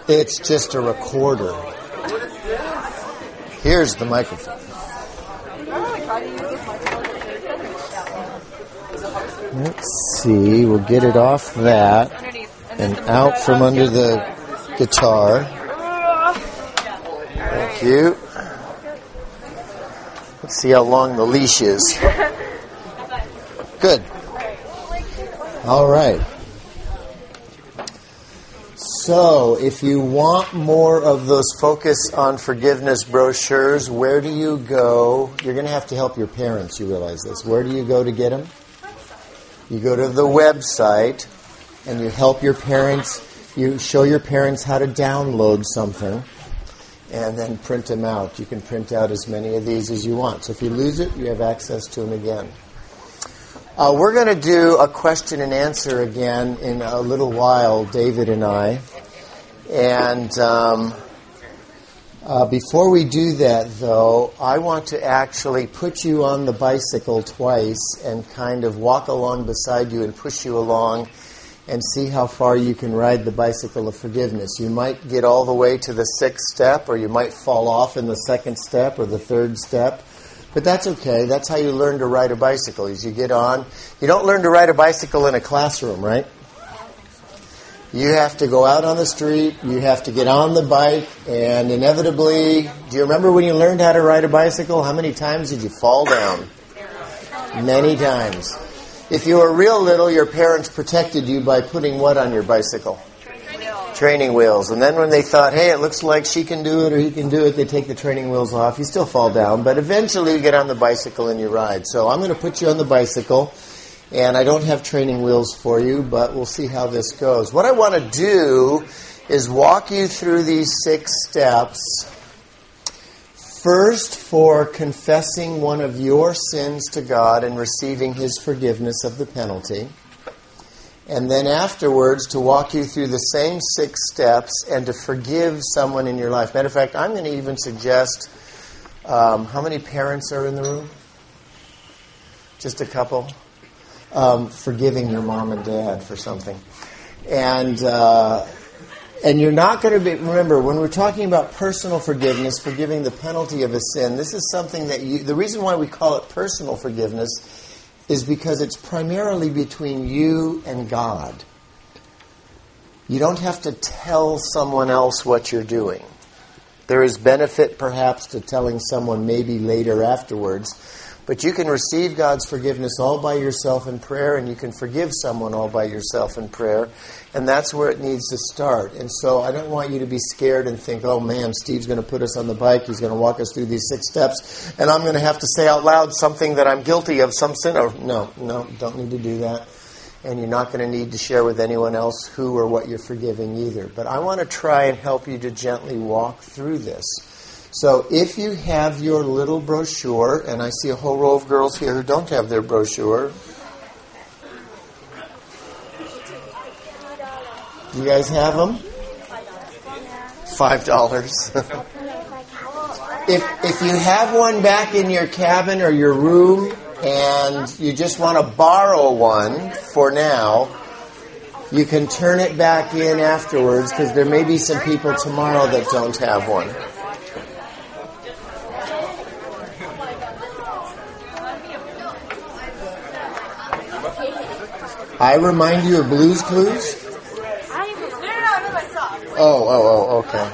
It's just a recorder. Here's the microphone. Let's see. We'll get it off that and out from under the guitar. Thank you. Let's see how long the leash is. Good. All right. So, if you want more of those Focus on Forgiveness brochures, where do you go? You're going to have to help your parents, you realize this. Where do you go to get them? You go to the website and you help your parents, you show your parents how to download something and then print them out. You can print out as many of these as you want. So if you lose it, you have access to them again. We're going to do a question and answer again in a little while, David and I. And before we do that, though, I want to actually put you on the bicycle twice and kind of walk along beside you and push you along and see how far you can ride the bicycle of forgiveness. You might get all the way to the 6th step, or you might fall off in the 2nd step or the 3rd step. But that's okay. That's how you learn to ride a bicycle, is you get on. You don't learn to ride a bicycle in a classroom, right? You have to go out on the street, you have to get on the bike, and inevitably, do you remember when you learned how to ride a bicycle? How many times did you fall down? Many times. If you were real little, your parents protected you by putting what on your bicycle? Training wheels. And then when they thought, hey, it looks like she can do it or he can do it, they take the training wheels off. You still fall down, but eventually you get on the bicycle and you ride. So I'm going to put you on the bicycle, and I don't have training wheels for you, but we'll see how this goes. What I want to do is walk you through these 6 steps. First, for confessing one of your sins to God and receiving His forgiveness of the penalty. And then afterwards, to walk you through the same 6 steps and to forgive someone in your life. Matter of fact, I'm going to even suggest, how many parents are in the room? Just a couple? Forgiving your mom and dad for something. And you're not going to be, remember, when we're talking about personal forgiveness, forgiving the penalty of a sin, this is something that the reason why we call it personal forgiveness is because it's primarily between you and God. You don't have to tell someone else what you're doing. There is benefit perhaps to telling someone maybe later afterwards, but you can receive God's forgiveness all by yourself in prayer, and you can forgive someone all by yourself in prayer, and that's where it needs to start. And so I don't want you to be scared and think, oh man, Steve's going to put us on the bike, he's going to walk us through these 6 steps, and I'm going to have to say out loud something that I'm guilty of, some sin. No, don't need to do that. And you're not going to need to share with anyone else who or what you're forgiving either. But I want to try and help you to gently walk through this. So if you have your little brochure, and I see a whole row of girls here who don't have their brochure. You guys have them? $5. If you have one back in your cabin or your room and you just want to borrow one for now, you can turn it back in afterwards, because there may be some people tomorrow that don't have one. I remind you of Blue's Clues? Oh, okay.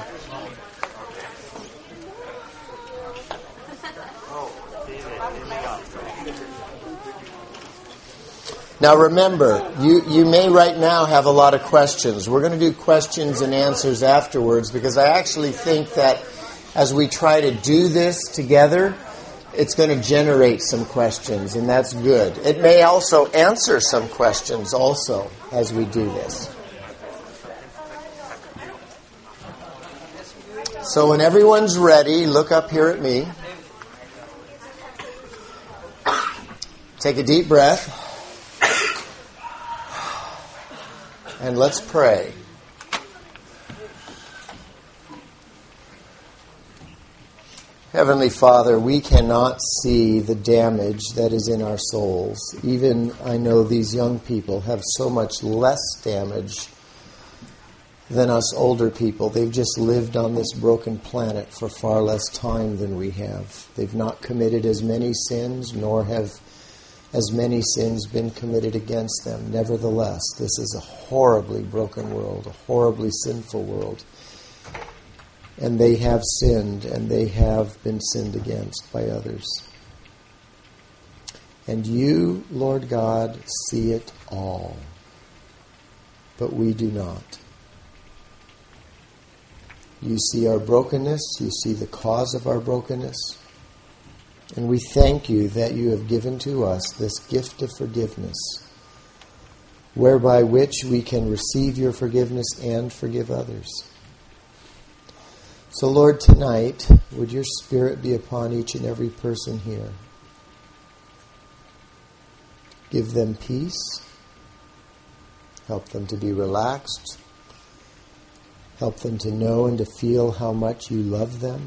Now remember, you may right now have a lot of questions. We're going to do questions and answers afterwards, because I actually think that as we try to do this together, it's going to generate some questions, and that's good. It may also answer some questions also as we do this. So when everyone's ready, look up here at me. Take a deep breath. And let's pray. Heavenly Father, we cannot see the damage that is in our souls. Even I know these young people have so much less damage than us older people. They've just lived on this broken planet for far less time than we have. They've not committed as many sins, nor have as many sins been committed against them. Nevertheless, this is a horribly broken world, a horribly sinful world. And they have sinned, and they have been sinned against by others. And you, Lord God, see it all. But we do not. You see our brokenness. You see the cause of our brokenness. And we thank you that you have given to us this gift of forgiveness, whereby which we can receive your forgiveness and forgive others. So, Lord, tonight, would your Spirit be upon each and every person here. Give them peace. Help them to be relaxed. Help them to know and to feel how much you love them,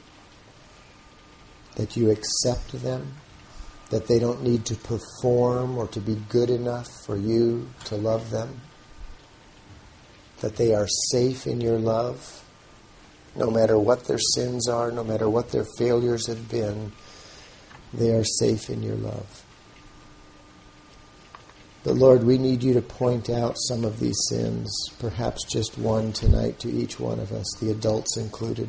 that you accept them, that they don't need to perform or to be good enough for you to love them, that they are safe in your love. No matter what their sins are, no matter what their failures have been, they are safe in your love. But Lord, we need you to point out some of these sins, perhaps just one tonight to each one of us, the adults included.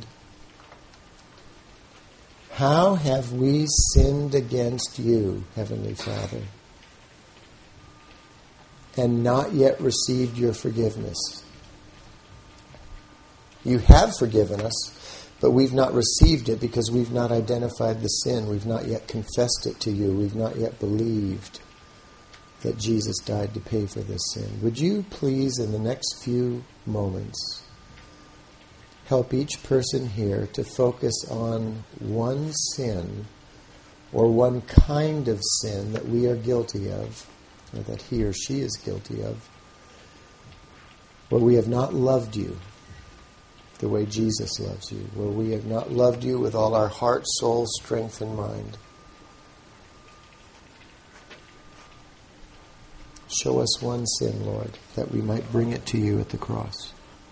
How have we sinned against you, Heavenly Father, and not yet received your forgiveness? You have forgiven us, but we've not received it because we've not identified the sin. We've not yet confessed it to you. We've not yet believed that Jesus died to pay for this sin. Would you please, in the next few moments, help each person here to focus on one sin or one kind of sin that we are guilty of, or that he or she is guilty of, where we have not loved you the way Jesus loves you, where we have not loved you with all our heart, soul, strength, and mind. Show us one sin, Lord, that we might bring it to you at the cross.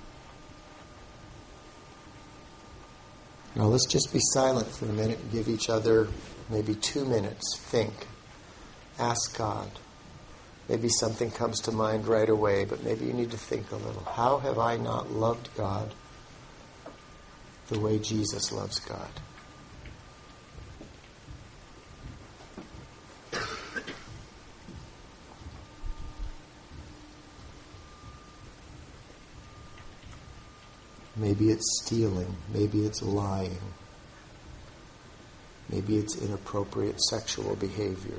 Now let's just be silent for a minute and give each other maybe 2 minutes. Think. Ask God. Maybe something comes to mind right away, but maybe you need to think a little. How have I not loved God the way Jesus loves God? Maybe it's stealing. Maybe it's lying. Maybe it's inappropriate sexual behavior.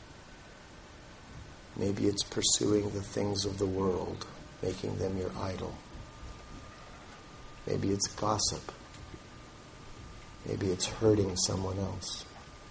Maybe it's pursuing the things of the world, making them your idol. Maybe it's gossip. Maybe it's hurting someone else.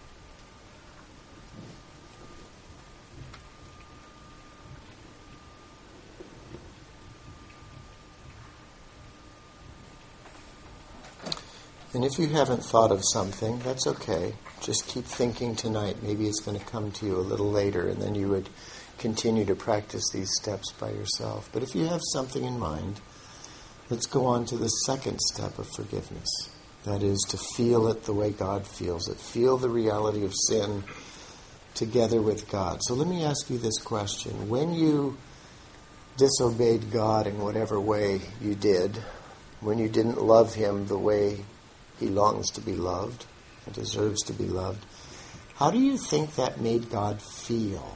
And if you haven't thought of something, that's okay. Just keep thinking tonight. Maybe it's going to come to you a little later, and then you would continue to practice these steps by yourself. But if you have something in mind, let's go on to the second step of forgiveness. That is to feel it the way God feels it. Feel the reality of sin together with God. So let me ask you this question. When you disobeyed God in whatever way you did, when you didn't love him the way he longs to be loved and deserves to be loved, how do you think that made God feel?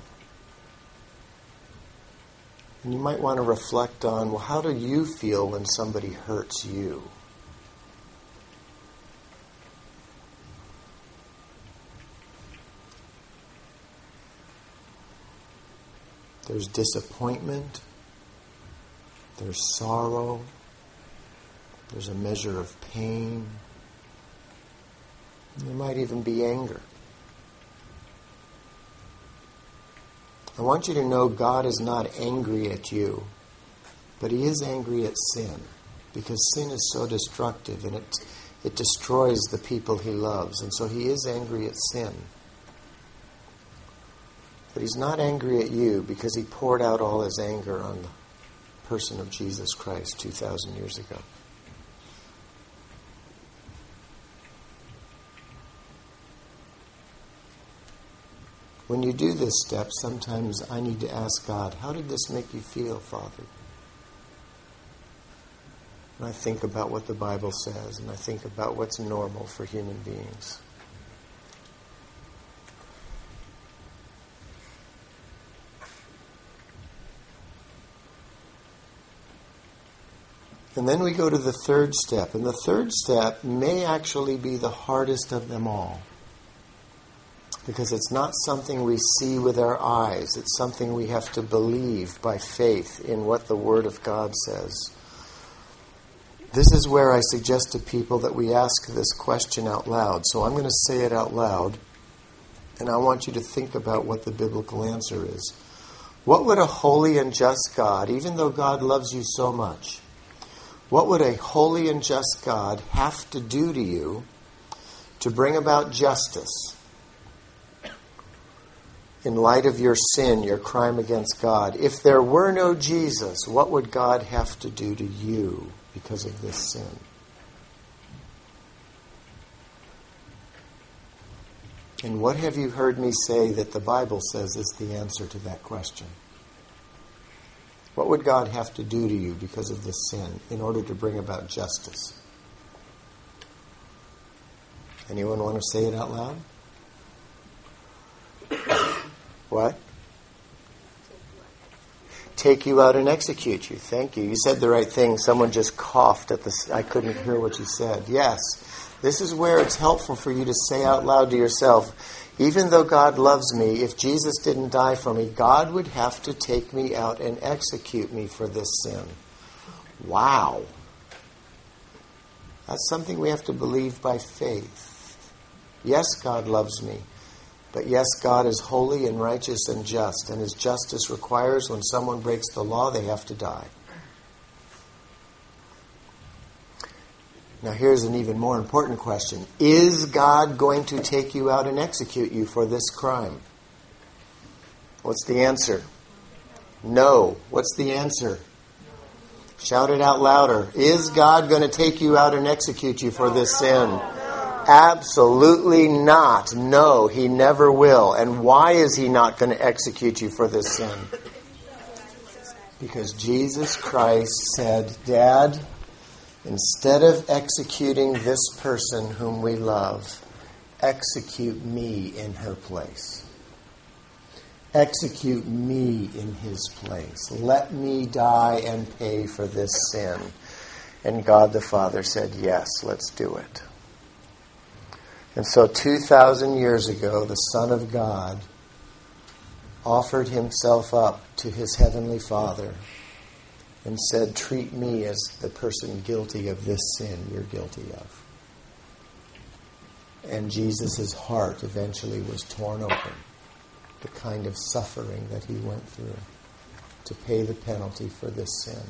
And you might want to reflect on, well, how do you feel when somebody hurts you? There's disappointment. There's sorrow. There's a measure of pain. There might even be anger. I want you to know God is not angry at you, but he is angry at sin, because sin is so destructive and it destroys the people he loves. And so he is angry at sin. But he's not angry at you because he poured out all his anger on the person of Jesus Christ 2,000 years ago. When you do this step, sometimes I need to ask God, how did this make you feel, Father? And I think about what the Bible says, and I think about what's normal for human beings. And then we go to the third step. And the third step may actually be the hardest of them all. Because it's not something we see with our eyes. It's something we have to believe by faith in what the Word of God says. This is where I suggest to people that we ask this question out loud. So I'm going to say it out loud. And I want you to think about what the biblical answer is. What would a holy and just God, even though God loves you so much, what would a holy and just God have to do to you to bring about justice in light of your sin, your crime against God? If there were no Jesus, what would God have to do to you because of this sin? And what have you heard me say that the Bible says is the answer to that question? What would God have to do to you because of this sin in order to bring about justice? Anyone want to say it out loud? What? Take you out and execute you. Thank you. You said the right thing. Someone just coughed at the... I couldn't hear what you said. Yes. This is where it's helpful for you to say out loud to yourself, even though God loves me, if Jesus didn't die for me, God would have to take me out and execute me for this sin. Wow. That's something we have to believe by faith. Yes, God loves me. But yes, God is holy and righteous and just. And His justice requires when someone breaks the law, they have to die. Now here's an even more important question. Is God going to take you out and execute you for this crime? What's the answer? No. What's the answer? Shout it out louder. Is God going to take you out and execute you for this sin? Absolutely not. No, He never will. And why is He not going to execute you for this sin? Because Jesus Christ said, Dad, instead of executing this person whom we love, execute me in her place. Execute me in his place. Let me die and pay for this sin. And God the Father said, yes, let's do it. And so 2,000 years ago, the Son of God offered Himself up to His Heavenly Father and said, treat me as the person guilty of this sin you're guilty of. And Jesus' heart eventually was torn open. The kind of suffering that He went through to pay the penalty for this sin.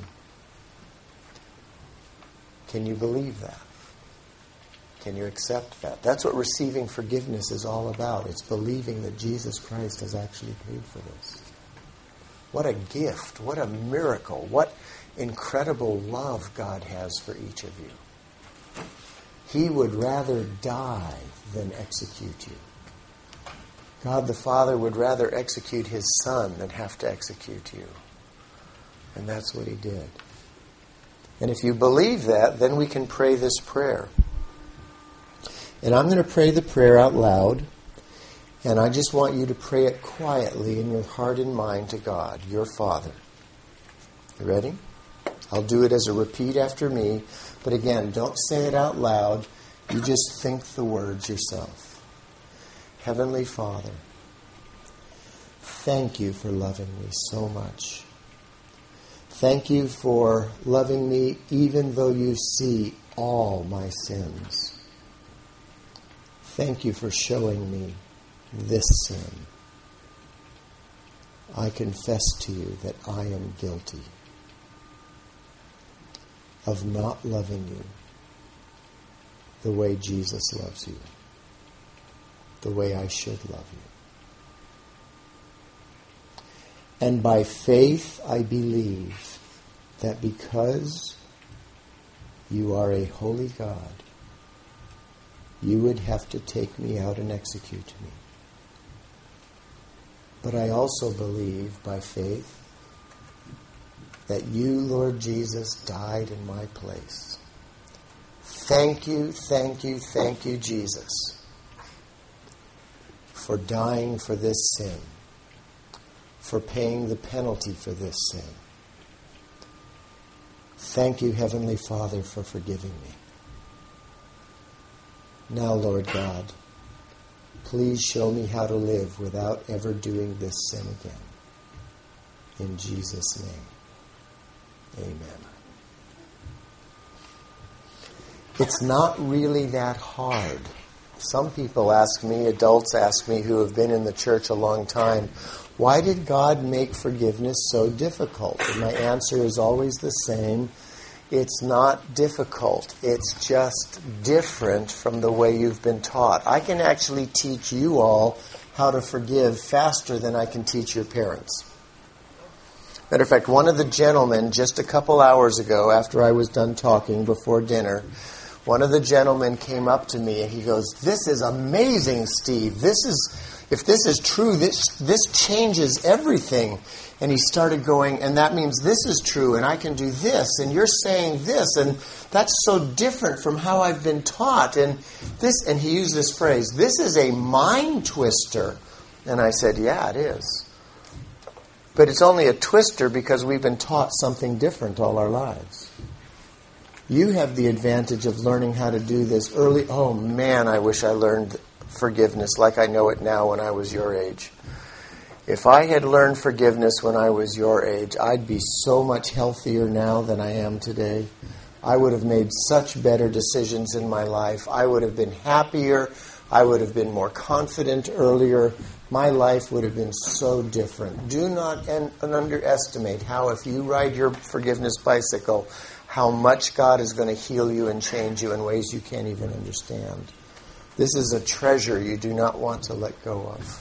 Can you believe that? Can you accept that? That's what receiving forgiveness is all about. It's believing that Jesus Christ has actually paid for this. What a gift. What a miracle. What incredible love God has for each of you. He would rather die than execute you. God the Father would rather execute His Son than have to execute you. And that's what He did. And if you believe that, then we can pray this prayer. And I'm going to pray the prayer out loud. And I just want you to pray it quietly in your heart and mind to God, your Father. You ready? I'll do it as a repeat after me. But again, don't say it out loud. You just think the words yourself. Heavenly Father, thank you for loving me so much. Thank you for loving me even though you see all my sins. Thank you for showing me this sin. I confess to you that I am guilty of not loving you the way Jesus loves you, the way I should love you. And by faith I believe that because you are a holy God, you would have to take me out and execute me. But I also believe by faith that you, Lord Jesus, died in my place. Thank you, thank you, thank you, Jesus, for dying for this sin, for paying the penalty for this sin. Thank you, Heavenly Father, for forgiving me. Now, Lord God, please show me how to live without ever doing this sin again. In Jesus' name, amen. It's not really that hard. Some people ask me, adults ask me who have been in the church a long time, why did God make forgiveness so difficult? And my answer is always the same. It's not difficult. It's just different from the way you've been taught. I can actually teach you all how to forgive faster than I can teach your parents. Matter of fact, one of the gentlemen, just a couple hours ago, after I was done talking before dinner, one of the gentlemen came up to me and he goes, "This is amazing, Steve. If this is true, this changes everything." And he started going, and that means this is true, and I can do this, and you're saying this, and that's so different from how I've been taught. And he used this phrase, "This is a mind twister." And I said, "Yeah, it is. But it's only a twister because we've been taught something different all our lives. You have the advantage of learning how to do this early. Oh man, I wish I learned forgiveness like I know it now when I was your age. If I had learned forgiveness when I was your age, I'd be so much healthier now than I am today. I would have made such better decisions in my life. I would have been happier. I would have been more confident earlier. My life would have been so different. Do not underestimate how, if you ride your forgiveness bicycle, how much God is going to heal you and change you in ways you can't even understand. This is a treasure you do not want to let go of.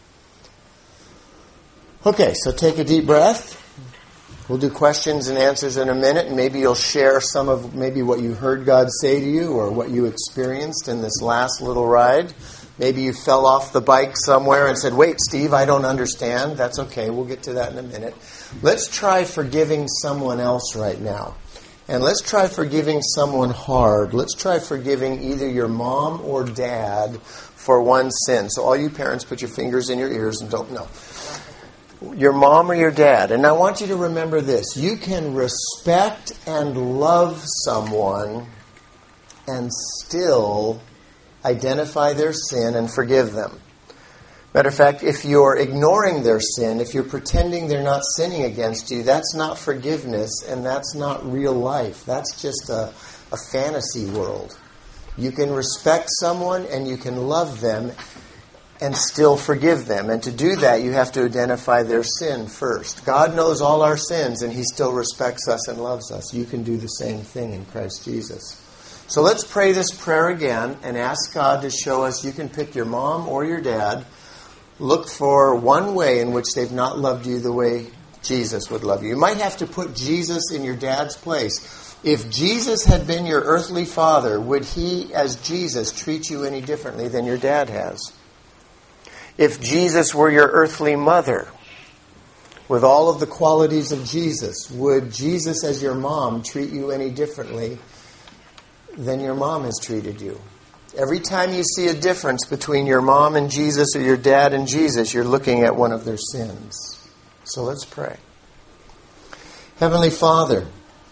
Okay, so take a deep breath. We'll do questions and answers in a minute, and maybe you'll share some of maybe what you heard God say to you or what you experienced in this last little ride. Maybe you fell off the bike somewhere and said, "Wait, Steve, I don't understand." That's okay. We'll get to that in a minute. Let's try forgiving someone else right now. And let's try forgiving someone hard. Let's try forgiving either your mom or dad for one sin. So all you parents, put your fingers in your ears and don't know. Your mom or your dad. And I want you to remember this. You can respect and love someone and still identify their sin and forgive them. Matter of fact, if you're ignoring their sin, if you're pretending they're not sinning against you, that's not forgiveness and that's not real life. That's just a fantasy world. You can respect someone and you can love them and still forgive them. And to do that, you have to identify their sin first. God knows all our sins and He still respects us and loves us. You can do the same thing in Christ Jesus. So let's pray this prayer again and ask God to show us. You can pick your mom or your dad. Look for one way in which they've not loved you the way Jesus would love you. You might have to put Jesus in your dad's place. If Jesus had been your earthly father, would He, as Jesus, treat you any differently than your dad has? If Jesus were your earthly mother, with all of the qualities of Jesus, would Jesus, as your mom, treat you any differently than your mom has treated you? Every time you see a difference between your mom and Jesus or your dad and Jesus, you're looking at one of their sins. So let's pray. Heavenly Father,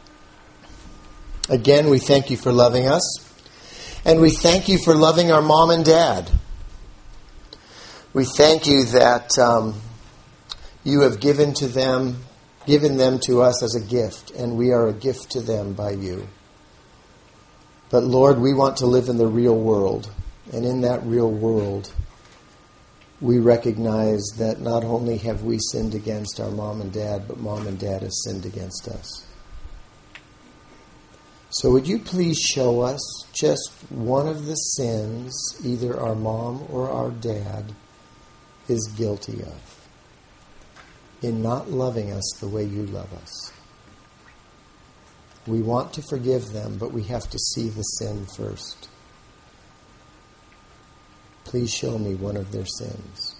again, we thank You for loving us. And we thank You for loving our mom and dad. We thank You that You have given them to us as a gift, and we are a gift to them by You. But Lord, we want to live in the real world. And in that real world, we recognize that not only have we sinned against our mom and dad, but mom and dad have sinned against us. So would You please show us just one of the sins either our mom or our dad is guilty of in not loving us the way You love us. We want to forgive them, but we have to see the sin first. Please show me one of their sins.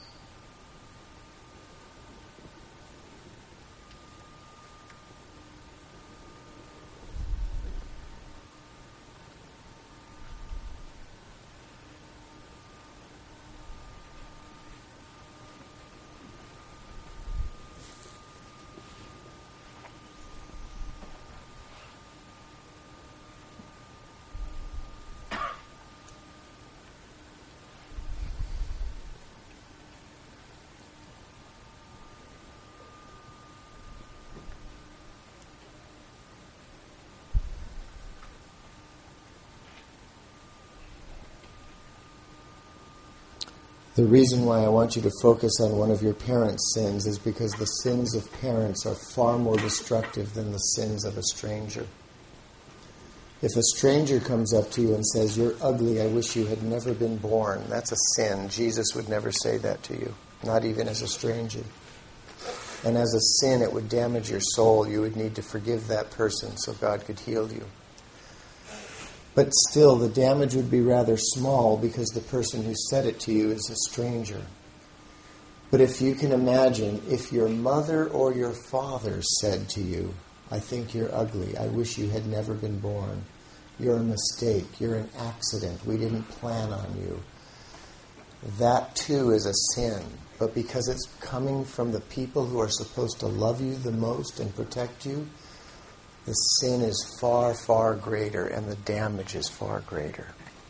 The reason why I want you to focus on one of your parents' sins is because the sins of parents are far more destructive than the sins of a stranger. If a stranger comes up to you and says, "You're ugly, I wish you had never been born," that's a sin. Jesus would never say that to you, not even as a stranger. And as a sin, it would damage your soul. You would need to forgive that person so God could heal you. But still, the damage would be rather small because the person who said it to you is a stranger. But if you can imagine, if your mother or your father said to you, "I think you're ugly. I wish you had never been born. You're a mistake. You're an accident. We didn't plan on you." That too is a sin. But because it's coming from the people who are supposed to love you the most and protect you, the sin is far, far greater, and the damage is far greater.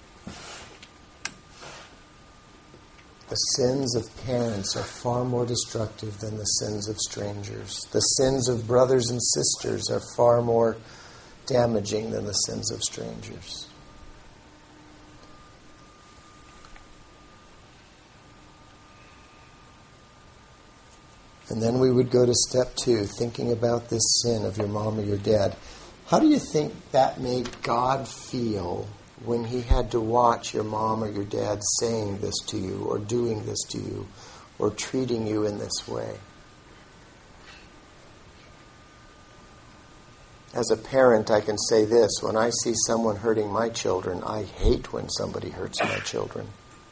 The sins of parents are far more destructive than the sins of strangers. The sins of brothers and sisters are far more damaging than the sins of strangers. And then we would go to step 2, thinking about this sin of your mom or your dad. How do you think that made God feel when he had to watch your mom or your dad saying this to you, or doing this to you, or treating you in this way? As a parent, I can say this: when I see someone hurting my children, I hate when somebody hurts my children.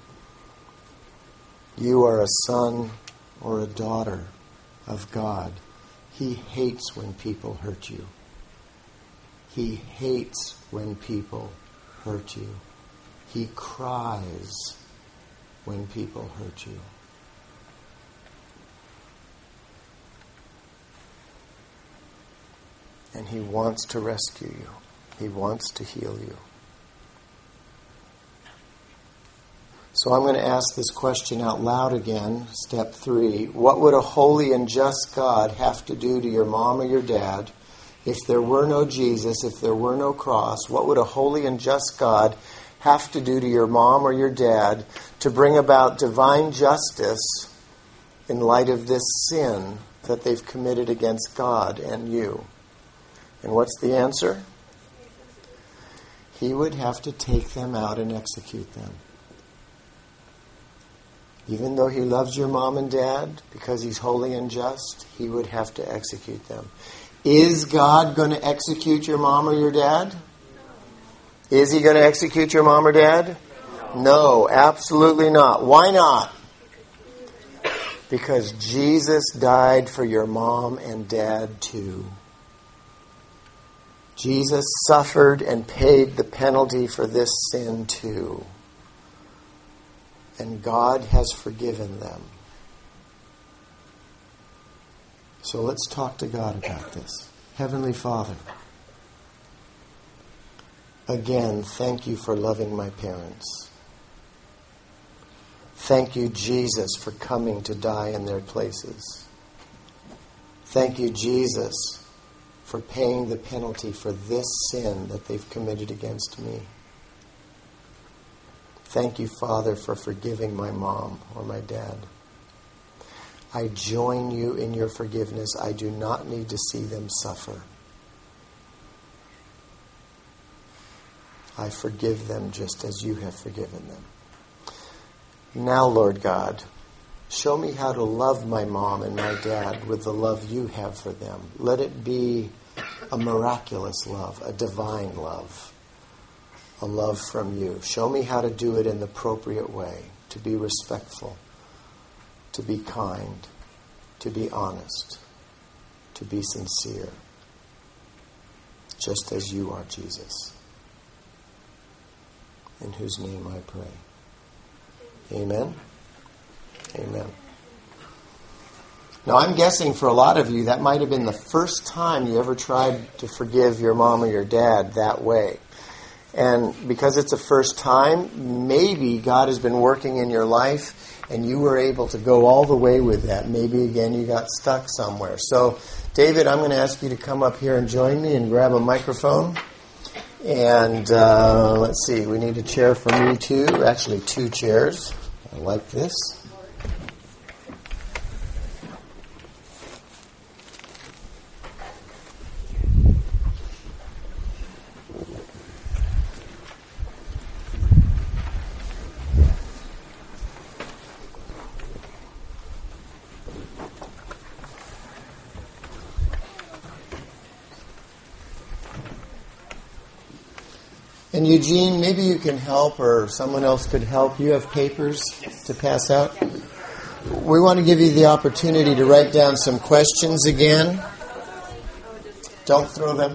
You are a son or a daughter of God. He hates when people hurt you. He hates when people hurt you. He cries when people hurt you. And he wants to rescue you. He wants to heal you. So I'm going to ask this question out loud again, step 3. What would a holy and just God have to do to your mom or your dad if there were no Jesus, if there were no cross? What would a holy and just God have to do to your mom or your dad to bring about divine justice in light of this sin that they've committed against God and you? And what's the answer? He would have to take them out and execute them. Even though he loves your mom and dad, because he's holy and just, he would have to execute them. Is God going to execute your mom or your dad? Is he going to execute your mom or dad? No, absolutely not. Why not? Because Jesus died for your mom and dad too. Jesus suffered and paid the penalty for this sin too. And God has forgiven them. So let's talk to God about this. Heavenly Father, again, thank you for loving my parents. Thank you, Jesus, for coming to die in their places. Thank you, Jesus, for paying the penalty for this sin that they've committed against me. Thank you, Father, for forgiving my mom or my dad. I join you in your forgiveness. I do not need to see them suffer. I forgive them just as you have forgiven them. Now, Lord God, show me how to love my mom and my dad with the love you have for them. Let it be a miraculous love, a divine love, a love from you. Show me how to do it in the appropriate way, to be respectful, to be kind, to be honest, to be sincere, just as you are, Jesus, in whose name I pray. Amen? Amen. Now, I'm guessing for a lot of you, that might have been the first time you ever tried to forgive your mom or your dad that way. And because it's a first time, maybe God has been working in your life and you were able to go all the way with that. Maybe, again, you got stuck somewhere. So, David, I'm going to ask you to come up here and join me and grab a microphone. And let's see, we need a chair for me too. Actually, 2 chairs. I like this. And Eugene, maybe you can help, or someone else could help. You have papers to pass out. We want to give you the opportunity to write down some questions again. Don't throw them.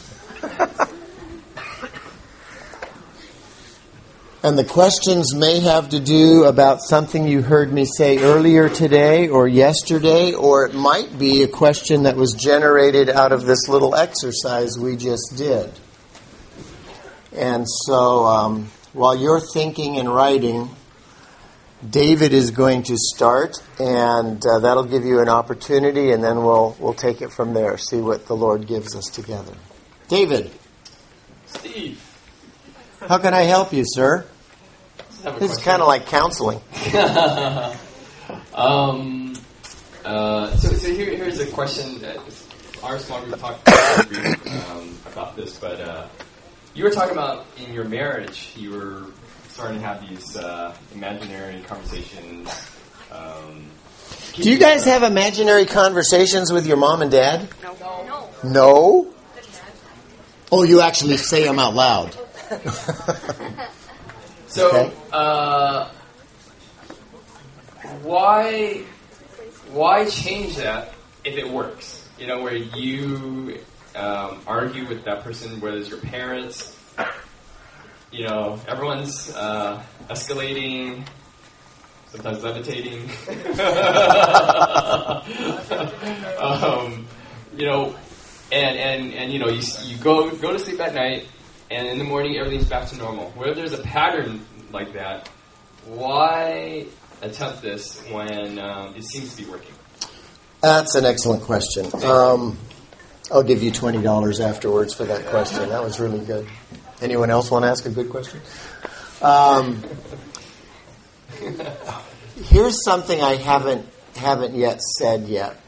And the questions may have to do about something you heard me say earlier today or yesterday, or it might be a question that was generated out of this little exercise we just did. And so while you're thinking and writing, David is going to start, and that'll give you an opportunity, and then we'll take it from there, see what the Lord gives us together. David. Steve. How can I help you, sir? This is kind of like counseling. So here's a question. Our small group talked about this, but you were talking about in your marriage, you were starting to have these imaginary conversations. Do you guys have imaginary conversations with your mom and dad? No. No? Oh, you actually say them out loud. So, okay. Why change that if it works? You know, where you argue with that person, whether it's your parents, you know, everyone's escalating, sometimes levitating. You know, and you know, you go to sleep at night, and in the morning everything's back to normal. Where there's a pattern like that, why attempt this when it seems to be working? That's an excellent question. I'll give you $20 afterwards for that question. That was really good. Anyone else want to ask a good question? Here's something I haven't yet said yet.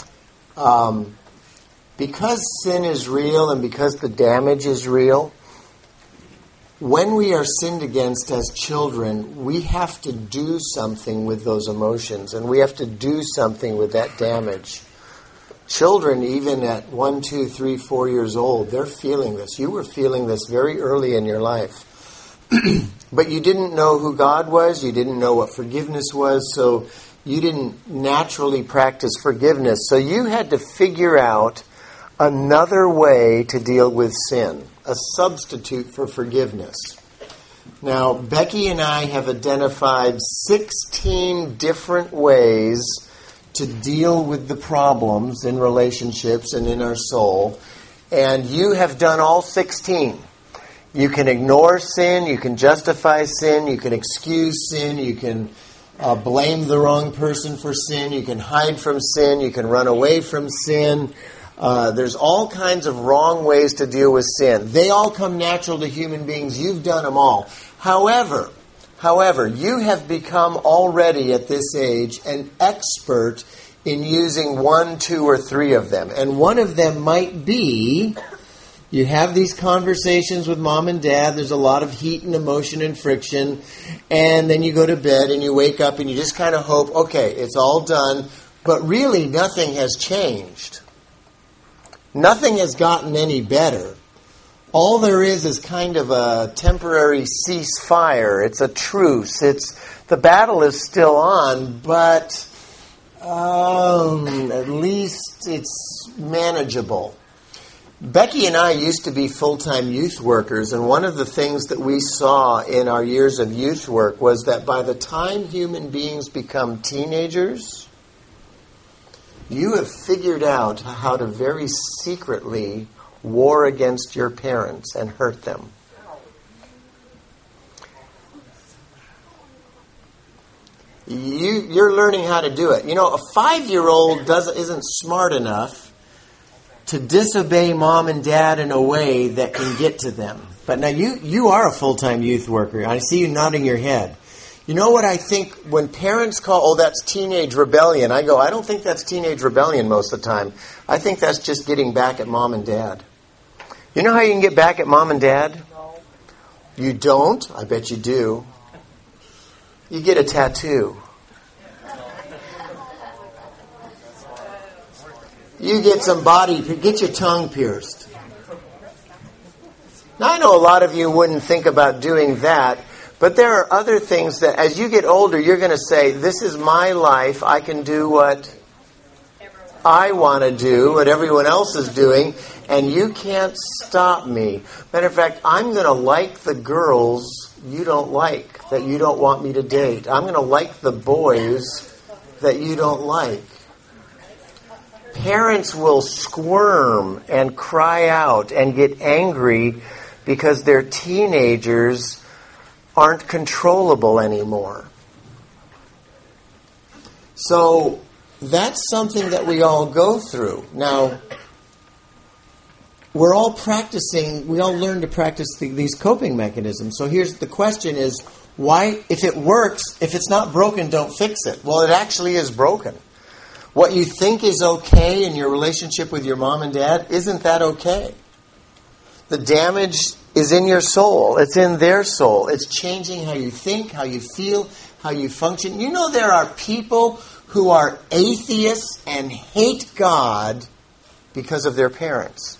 Because sin is real and because the damage is real, when we are sinned against as children, we have to do something with those emotions, and we have to do something with that damage. Children, even at 1, 2, 3, 4 years old, they're feeling this. You were feeling this very early in your life. But you didn't know who God was. You didn't know what forgiveness was. So you didn't naturally practice forgiveness. So you had to figure out another way to deal with sin, a substitute for forgiveness. Now, Becky and I have identified 16 different ways to deal with the problems in relationships and in our soul, and you have done all 16. You can ignore sin, you can justify sin, you can excuse sin, you can blame the wrong person for sin, you can hide from sin, you can run away from sin. There's all kinds of wrong ways to deal with sin. They all come natural to human beings. You've done them all. However, you have become already at this age an expert in using 1, 2, or 3 of them. And one of them might be, you have these conversations with mom and dad, there's a lot of heat and emotion and friction, and then you go to bed and you wake up and you just kind of hope, okay, it's all done, but really nothing has changed. Nothing has gotten any better. All there is kind of a temporary ceasefire. It's a truce. The battle is still on, but at least it's manageable. Becky and I used to be full-time youth workers, and one of the things that we saw in our years of youth work was that by the time human beings become teenagers, you have figured out how to very secretly war against your parents and hurt them. You're learning how to do it. A 5-year-old isn't smart enough to disobey mom and dad in a way that can get to them. But now you are a full-time youth worker. I see you nodding your head. You know what I think when parents call, that's teenage rebellion, I don't think that's teenage rebellion most of the time. I think that's just getting back at mom and dad. You know how you can get back at mom and dad? No. You don't? I bet you do. You get a tattoo. You get get your tongue pierced. Now I know a lot of you wouldn't think about doing that, but there are other things that as you get older, you're going to say, this is my life. I can do what I want to do, what everyone else is doing, and you can't stop me. Matter of fact, I'm going to like the girls you don't like, that you don't want me to date. I'm going to like the boys that you don't like. Parents will squirm and cry out and get angry because their teenagers aren't controllable anymore. So that's something that we all go through. Now, we all learn to practice these coping mechanisms. So here's the question is, why, if it works, if it's not broken, don't fix it. Well, it actually is broken. What you think is okay in your relationship with your mom and dad, isn't that okay? The damage is in your soul. It's in their soul. It's changing how you think, how you feel, how you function. You know there are people who are atheists and hate God because of their parents.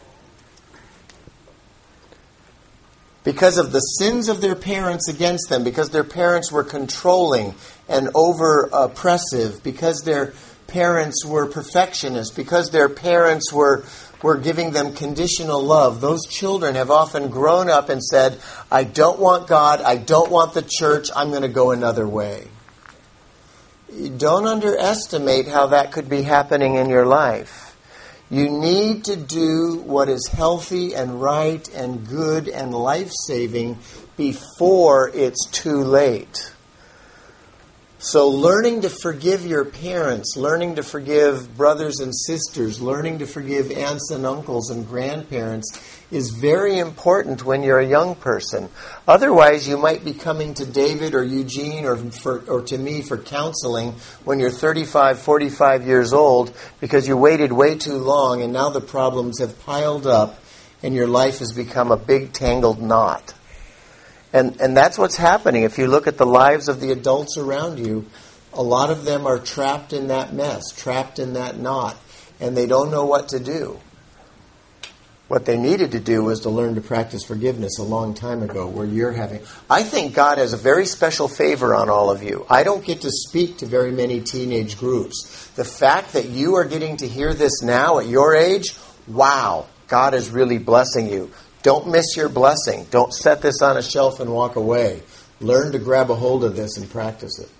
Because of the sins of their parents against them, because their parents were controlling and over-oppressive, because their parents were perfectionists, because their parents were giving them conditional love. Those children have often grown up and said, I don't want God, I don't want the church, I'm going to go another way. Don't underestimate how that could be happening in your life. You need to do what is healthy and right and good and life-saving before it's too late. So learning to forgive your parents, learning to forgive brothers and sisters, learning to forgive aunts and uncles and grandparents is very important when you're a young person. Otherwise, you might be coming to David or Eugene or to me for counseling when you're 35, 45 years old because you waited way too long and now the problems have piled up and your life has become a big tangled knot. And that's what's happening. If you look at the lives of the adults around you, a lot of them are trapped in that mess, trapped in that knot, and they don't know what to do. What they needed to do was to learn to practice forgiveness a long time ago, where you're having... I think God has a very special favor on all of you. I don't get to speak to very many teenage groups. The fact that you are getting to hear this now at your age, wow, God is really blessing you. Don't miss your blessing. Don't set this on a shelf and walk away. Learn to grab a hold of this and practice it.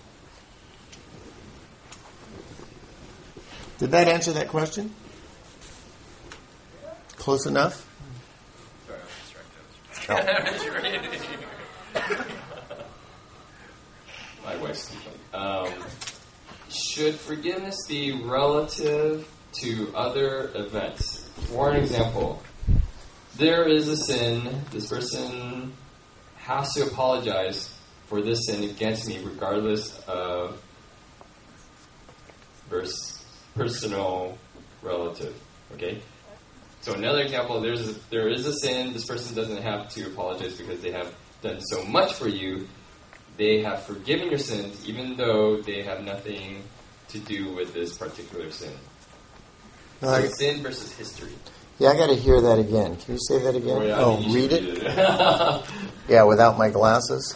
Did that answer that question? Close enough? My wife's sleeping. Should forgiveness be relative to other events? For an example, there is a sin. This person has to apologize for this sin against me, regardless of personal relative. Okay. So another example: there is a sin. This person doesn't have to apologize because they have done so much for you. They have forgiven your sins, even though they have nothing to do with this particular sin. No, So sin versus history. Yeah, I got to hear that again. Can you say that again? Oh, yeah, read it? Yeah, without my glasses.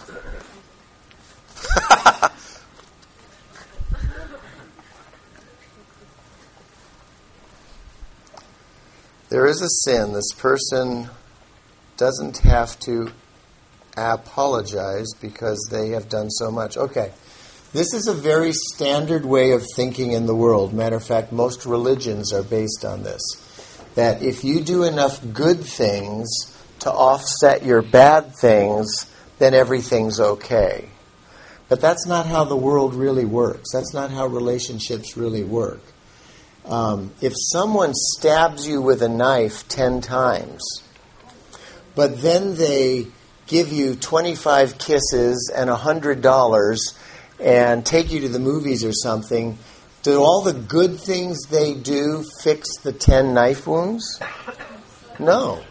There is a sin. This person doesn't have to apologize because they have done so much. Okay. This is a very standard way of thinking in the world. Matter of fact, most religions are based on this. That if you do enough good things to offset your bad things, then everything's okay. But that's not how the world really works. That's not how relationships really work. If someone stabs you with a knife 10 times, but then they give you 25 kisses and $100 and take you to the movies or something, do all the good things they do fix the 10 knife wounds? No.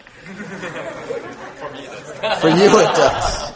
For you it does.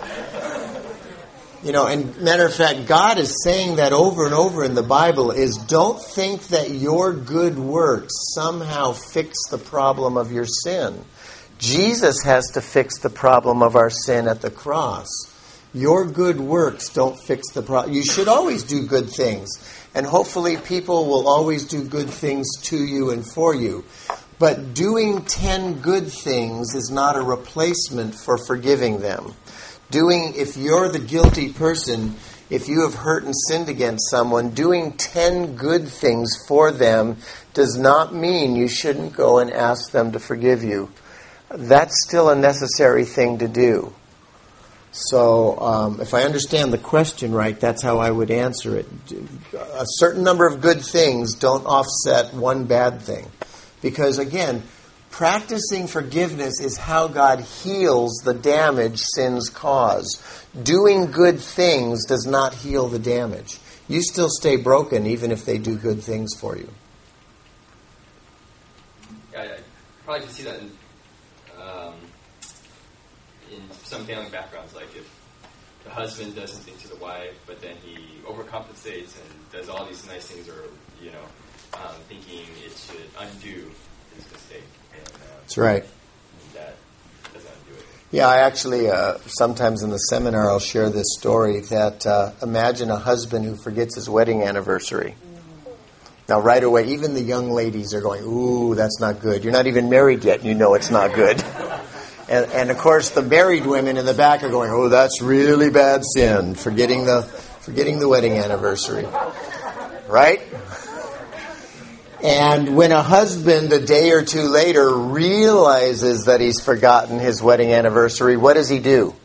And matter of fact, God is saying that over and over in the Bible is don't think that your good works somehow fix the problem of your sin. Jesus has to fix the problem of our sin at the cross. Your good works don't fix the problem. You should always do good things. And hopefully people will always do good things to you and for you. But doing 10 good things is not a replacement for forgiving them. If you're the guilty person, if you have hurt and sinned against someone, doing 10 good things for them does not mean you shouldn't go and ask them to forgive you. That's still a necessary thing to do. So if I understand the question right, that's how I would answer it. A certain number of good things don't offset one bad thing. Because again, practicing forgiveness is how God heals the damage sins cause. Doing good things does not heal the damage. You still stay broken even if they do good things for you. Yeah, I probably can see that in some family backgrounds. Like if the husband does something to the wife, but then he overcompensates and does all these nice things, or thinking it should undo his mistake. That's right. That doesn't undo it. Yeah, I actually, sometimes in the seminar I'll share this story that imagine a husband who forgets his wedding anniversary. Now right away, even the young ladies are going, ooh, that's not good. You're not even married yet and you know it's not good. And of course the married women in the back are going, oh, that's really bad sin, forgetting the wedding anniversary. Right? And when a husband a day or two later realizes that he's forgotten his wedding anniversary, what does he do?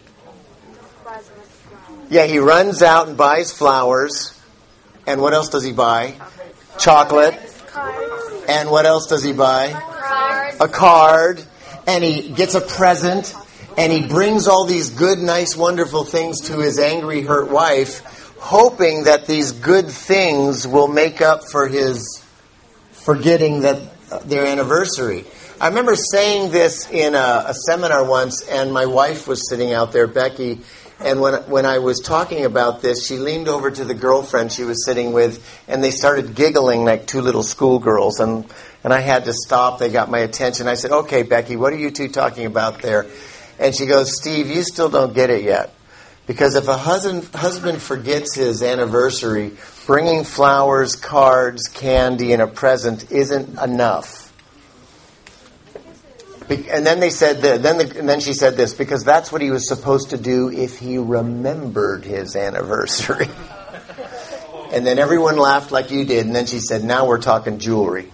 Yeah, he runs out and buys flowers. And what else does he buy? Chocolate. And what else does he buy? A card. And he gets a present. And he brings all these good, nice, wonderful things to his angry, hurt wife, hoping that these good things will make up for his forgetting that their anniversary. I remember saying this in a seminar once, and my wife was sitting out there, Becky, and when I was talking about this, she leaned over to the girlfriend she was sitting with, and they started giggling like two little schoolgirls, and I had to stop. They got my attention. I said, okay, Becky, what are you two talking about there? And she goes, Steve, you still don't get it yet. Because if a husband forgets his anniversary, bringing flowers, cards, candy, and a present isn't enough. And then they said and then she said this, because that's what he was supposed to do if he remembered his anniversary. And then everyone laughed like you did, and then she said, now we're talking jewelry.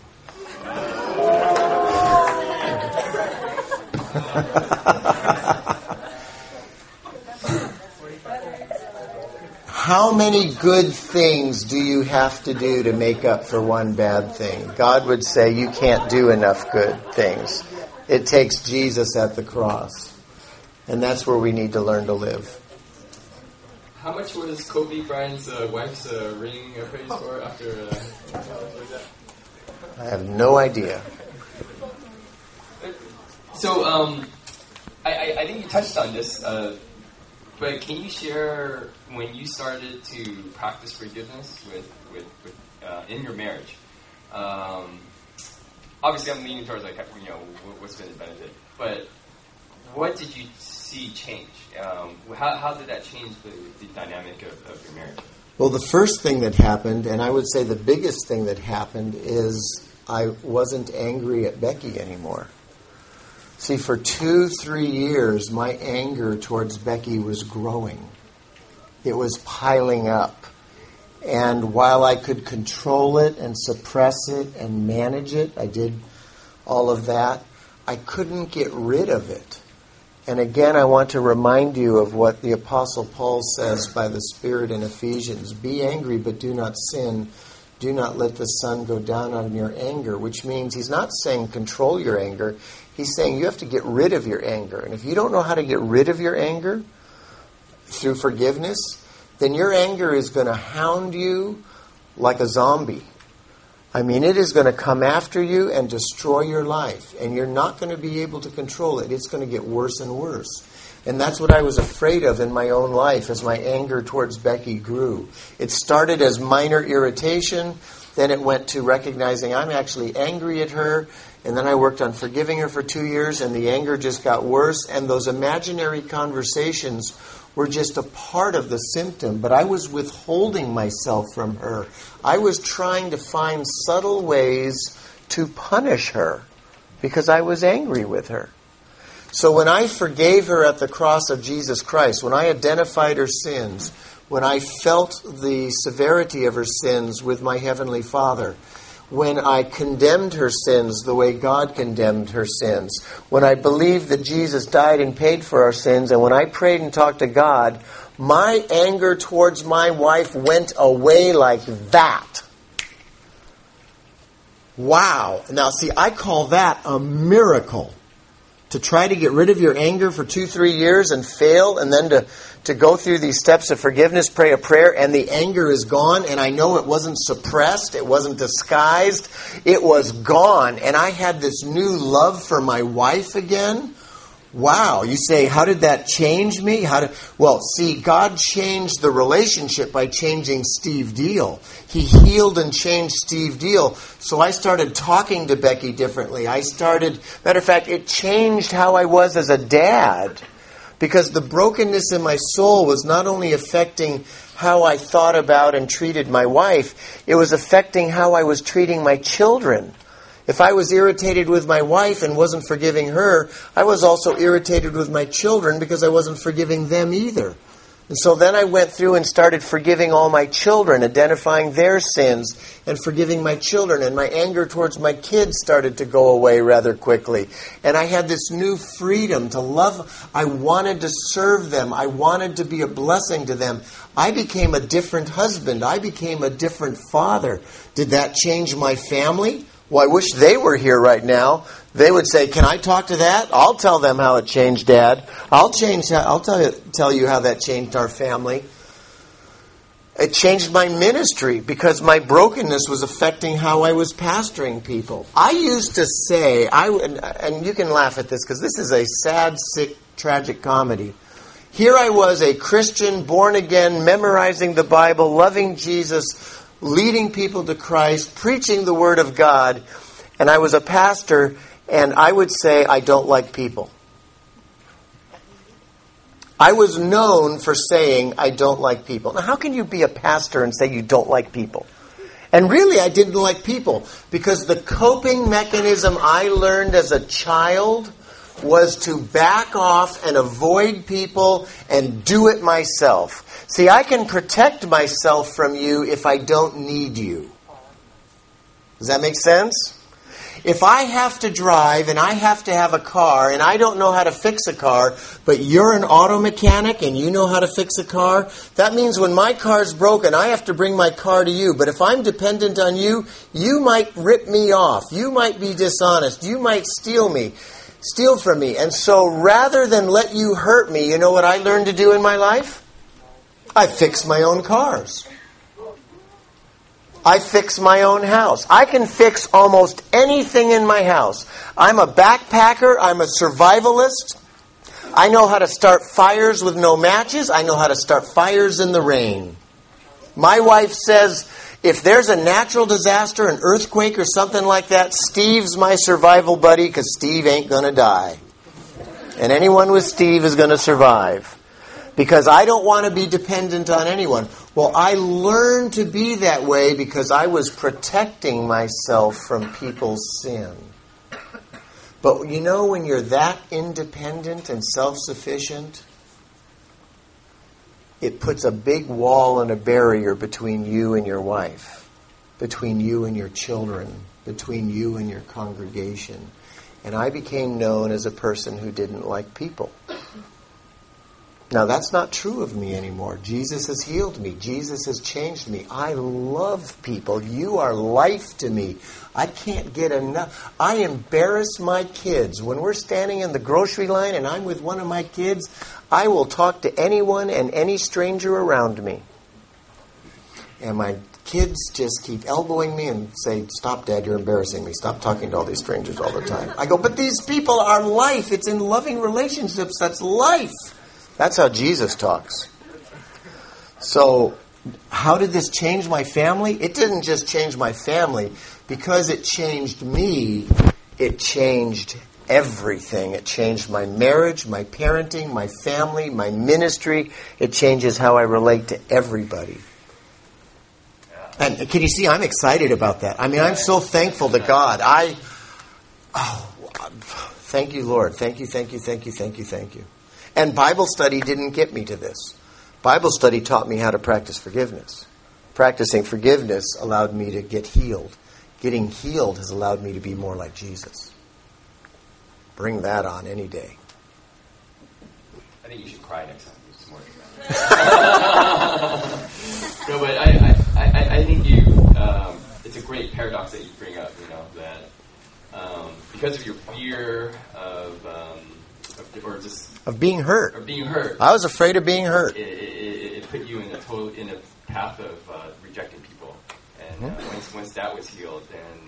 How many good things do you have to do to make up for one bad thing? God would say you can't do enough good things. It takes Jesus at the cross. And that's where we need to learn to live. How much was Kobe Bryant's wife's ring appraised for after like that? I have no idea. So, I think you touched on this, but can you share when you started to practice forgiveness with in your marriage? obviously I'm leaning towards what's been the benefit. But what did you see change? How did that change the dynamic of your marriage? Well, the first thing that happened, and I would say the biggest thing that happened, is I wasn't angry at Becky anymore. See, for 2-3 years, my anger towards Becky was growing. It was piling up. And while I could control it and suppress it and manage it, I did all of that, I couldn't get rid of it. And again, I want to remind you of what the Apostle Paul says by the Spirit in Ephesians. Be angry, but do not sin. Do not let the sun go down on your anger, which means he's not saying control your anger. He's saying you have to get rid of your anger. And if you don't know how to get rid of your anger through forgiveness, then your anger is going to hound you like a zombie. I mean, it is going to come after you and destroy your life. And you're not going to be able to control it. It's going to get worse and worse. And that's what I was afraid of in my own life as my anger towards Becky grew. It started as minor irritation. Then it went to recognizing I'm actually angry at her. And then I worked on forgiving her for 2 years. And the anger just got worse. And those imaginary conversations were just a part of the symptom, but I was withholding myself from her. I was trying to find subtle ways to punish her because I was angry with her. So when I forgave her at the cross of Jesus Christ, when I identified her sins, when I felt the severity of her sins with my Heavenly Father, when I condemned her sins the way God condemned her sins, when I believed that Jesus died and paid for our sins, and when I prayed and talked to God, my anger towards my wife went away like that. Wow. Now, see, I call that a miracle. To try to get rid of your anger for 2-3 years and fail, and then to go through these steps of forgiveness, pray a prayer, and the anger is gone, and I know it wasn't suppressed, it wasn't disguised, it was gone, and I had this new love for my wife again. Wow, you say, how did that change me? Well, see, God changed the relationship by changing Steve Deal. He healed and changed Steve Deal. So I started talking to Becky differently. Matter of fact, it changed how I was as a dad. Because the brokenness in my soul was not only affecting how I thought about and treated my wife, it was affecting how I was treating my children. If I was irritated with my wife and wasn't forgiving her, I was also irritated with my children because I wasn't forgiving them either. And so then I went through and started forgiving all my children, identifying their sins and forgiving my children. And my anger towards my kids started to go away rather quickly. And I had this new freedom to love. I wanted to serve them. I wanted to be a blessing to them. I became a different husband. I became a different father. Did that change my family? Well, I wish they were here right now. They would say, can I talk to that? I'll tell them how it changed Dad. I'll tell you how that changed our family. It changed my ministry because my brokenness was affecting how I was pastoring people. I used to say, and you can laugh at this because this is a sad, sick, tragic comedy. Here I was, a Christian, born again, memorizing the Bible, loving Jesus, leading people to Christ, preaching the Word of God, and I was a pastor, and I would say I don't like people. I was known for saying I don't like people. Now, how can you be a pastor and say you don't like people? And really, I didn't like people, because the coping mechanism I learned as a child was to back off and avoid people and do it myself. See, I can protect myself from you if I don't need you. Does that make sense? If I have to drive and I have to have a car and I don't know how to fix a car, but you're an auto mechanic and you know how to fix a car, that means when my car's broken, I have to bring my car to you. But if I'm dependent on you, you might rip me off. You might be dishonest. You might steal from me. And so rather than let you hurt me, you know what I learned to do in my life? I fix my own cars. I fix my own house. I can fix almost anything in my house. I'm a backpacker. I'm a survivalist. I know how to start fires with no matches. I know how to start fires in the rain. My wife says, If there's a natural disaster, an earthquake or something like that, Steve's my survival buddy because Steve ain't going to die. And anyone with Steve is going to survive. Because I don't want to be dependent on anyone. Well, I learned to be that way because I was protecting myself from people's sin. But you know, when you're that independent and self-sufficient, it puts a big wall and a barrier between you and your wife, between you and your children, between you and your congregation. And I became known as a person who didn't like people. Now, that's not true of me anymore. Jesus has healed me. Jesus has changed me. I love people. You are life to me. I can't get enough. I embarrass my kids. When we're standing in the grocery line and I'm with one of my kids, I will talk to anyone and any stranger around me. And my kids just keep elbowing me and say, "Stop, Dad, you're embarrassing me. Stop talking to all these strangers all the time." I go, "But these people are life. It's in loving relationships. That's life." That's how Jesus talks. So, how did this change my family? It didn't just change my family. Because it changed me, it changed everything. It changed my marriage, my parenting, my family, my ministry. It changes how I relate to everybody. And can you see, I'm excited about that. I mean, I'm so thankful to God. Thank you, Lord. Thank you, thank you, thank you, thank you, thank you. And Bible study didn't get me to this. Bible study taught me how to practice forgiveness. Practicing forgiveness allowed me to get healed. Getting healed has allowed me to be more like Jesus. Bring that on any day. I think you should cry next time. It's more No, but I think you. It's a great paradox that you bring up. You know that because of your fear of being hurt. I was afraid of being hurt. It put you in a path of rejecting people, and once that was healed,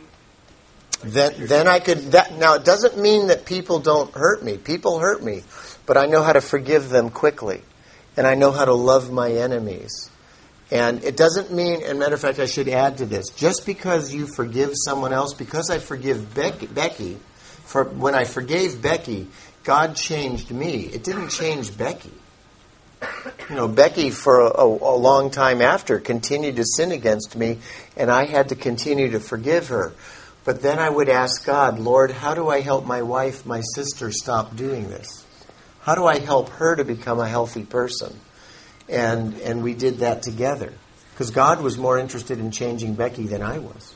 then I could. Now it doesn't mean that people don't hurt me. People hurt me, but I know how to forgive them quickly, and I know how to love my enemies. And it doesn't mean, and matter of fact, I should add to this: just because you forgive someone else, because I forgive Becky, when I forgave Becky, God changed me. It didn't change Becky. You know, Becky for a long time after continued to sin against me, and I had to continue to forgive her. But then I would ask God, "Lord, how do I help my wife, my sister, stop doing this? How do I help her to become a healthy person?" And we did that together. Because God was more interested in changing Becky than I was.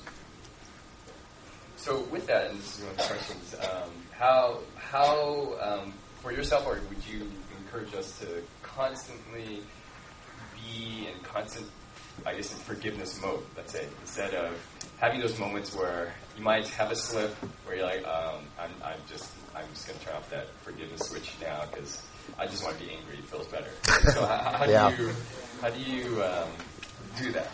So with that, and this is one of the questions, how for yourself, or would you encourage us to constantly be in constant, I guess, in forgiveness mode, let's say, instead of having those moments where you might have a slip where you're like, I'm just going to turn off that forgiveness switch now because I just want to be angry. It feels better. So how do you do that?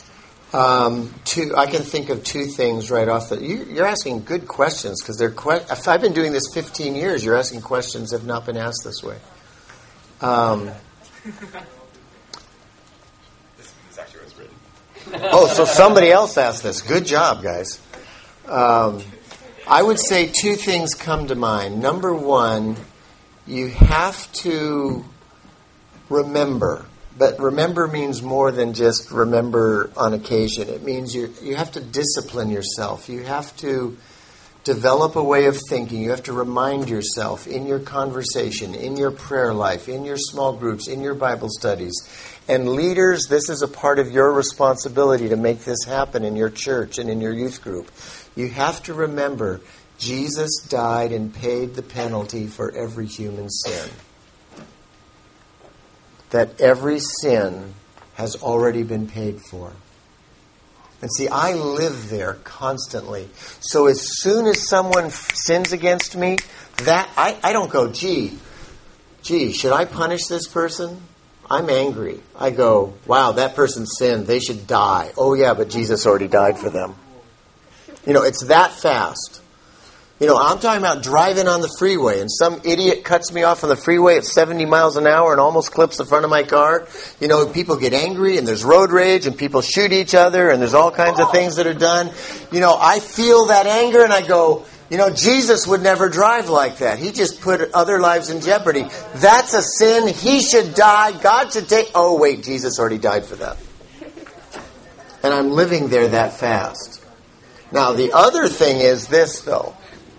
I can think of two things right off the. You're asking good questions because they're. If I've been doing this 15 years, you're asking questions that have not been asked this way. This actually was written. Oh, so somebody else asked this. Good job, guys. I would say two things come to mind. Number one, you have to remember. But remember means more than just remember on occasion. It means you have to discipline yourself. You have to develop a way of thinking. You have to remind yourself in your conversation, in your prayer life, in your small groups, in your Bible studies. And leaders, this is a part of your responsibility to make this happen in your church and in your youth group. You have to remember Jesus died and paid the penalty for every human sin. That every sin has already been paid for. And see, I live there constantly. So as soon as someone sins against me, that I don't go, gee, should I punish this person? I'm angry. I go, wow, that person sinned. They should die. Oh yeah, but Jesus already died for them. You know, it's that fast. I'm talking about driving on the freeway and some idiot cuts me off on the freeway at 70 miles an hour and almost clips the front of my car. People get angry and there's road rage and people shoot each other and there's all kinds of things that are done. I feel that anger and I go, Jesus would never drive like that. He just put other lives in jeopardy. That's a sin. He should die. God should take... Oh, wait, Jesus already died for that. And I'm living there that fast. Now, the other thing is this, though.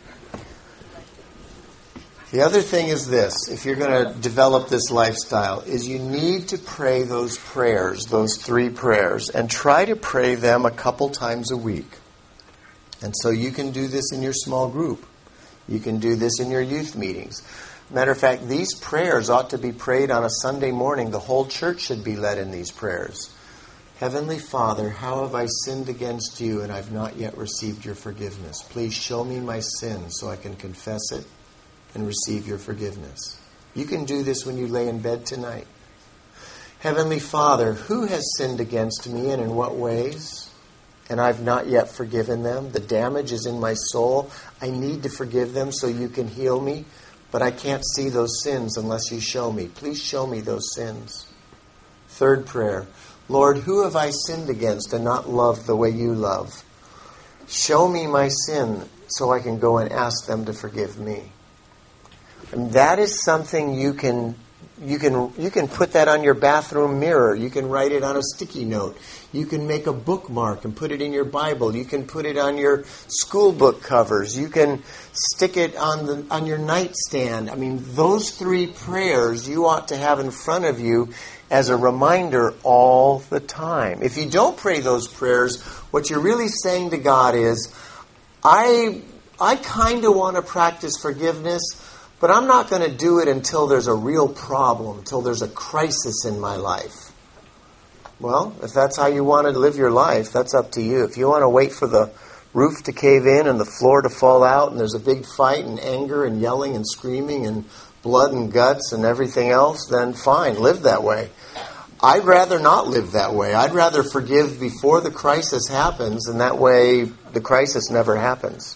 The other thing is this, if you're going to develop this lifestyle, is you need to pray those prayers, those 3 prayers, and try to pray them a couple times a week. And so you can do this in your small group. You can do this in your youth meetings. Matter of fact, these prayers ought to be prayed on a Sunday morning. The whole church should be led in these prayers. Heavenly Father, how have I sinned against you and I've not yet received your forgiveness? Please show me my sin so I can confess it and receive your forgiveness. You can do this when you lay in bed tonight. Heavenly Father, who has sinned against me and in what ways? And I've not yet forgiven them. The damage is in my soul. I need to forgive them so you can heal me. But I can't see those sins unless you show me. Please show me those sins. 3rd prayer. Lord, who have I sinned against and not loved the way you love? Show me my sin so I can go and ask them to forgive me. And that is something you can put that on your bathroom mirror. You can write it on a sticky note. You can make a bookmark and put it in your Bible. You can put it on your school book covers. You can stick it on your nightstand. I mean, those 3 prayers you ought to have in front of you as a reminder all the time. If you don't pray those prayers, what you're really saying to God is, I kind of want to practice forgiveness, but I'm not going to do it until there's a real problem, until there's a crisis in my life. Well, if that's how you want to live your life, that's up to you. If you want to wait for the roof to cave in and the floor to fall out and there's a big fight and anger and yelling and screaming and blood and guts and everything else, then fine, live that way. I'd rather not live that way. I'd rather forgive before the crisis happens, and that way the crisis never happens.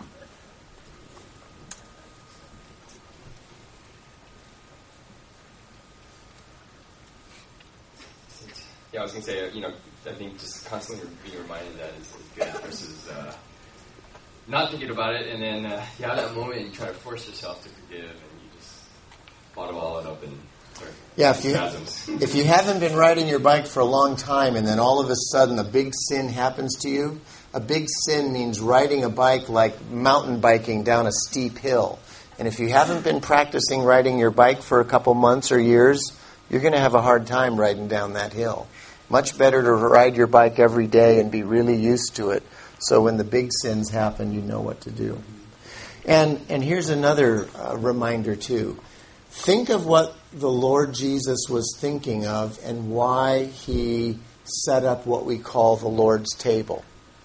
Yeah, I was going to say, I think just constantly being reminded of that is good versus not thinking about it, and then you have that moment and you try to force yourself to forgive, and you just bottle it up and start spasms. If you haven't been riding your bike for a long time and then all of a sudden a big sin happens to you, a big sin means riding a bike like mountain biking down a steep hill. And if you haven't been practicing riding your bike for a couple months or years, you're going to have a hard time riding down that hill. Much better to ride your bike every day and be really used to it, so when the big sins happen, you know what to do. And here's another reminder too. Think of what the Lord Jesus was thinking of and why He set up what we call the Lord's table.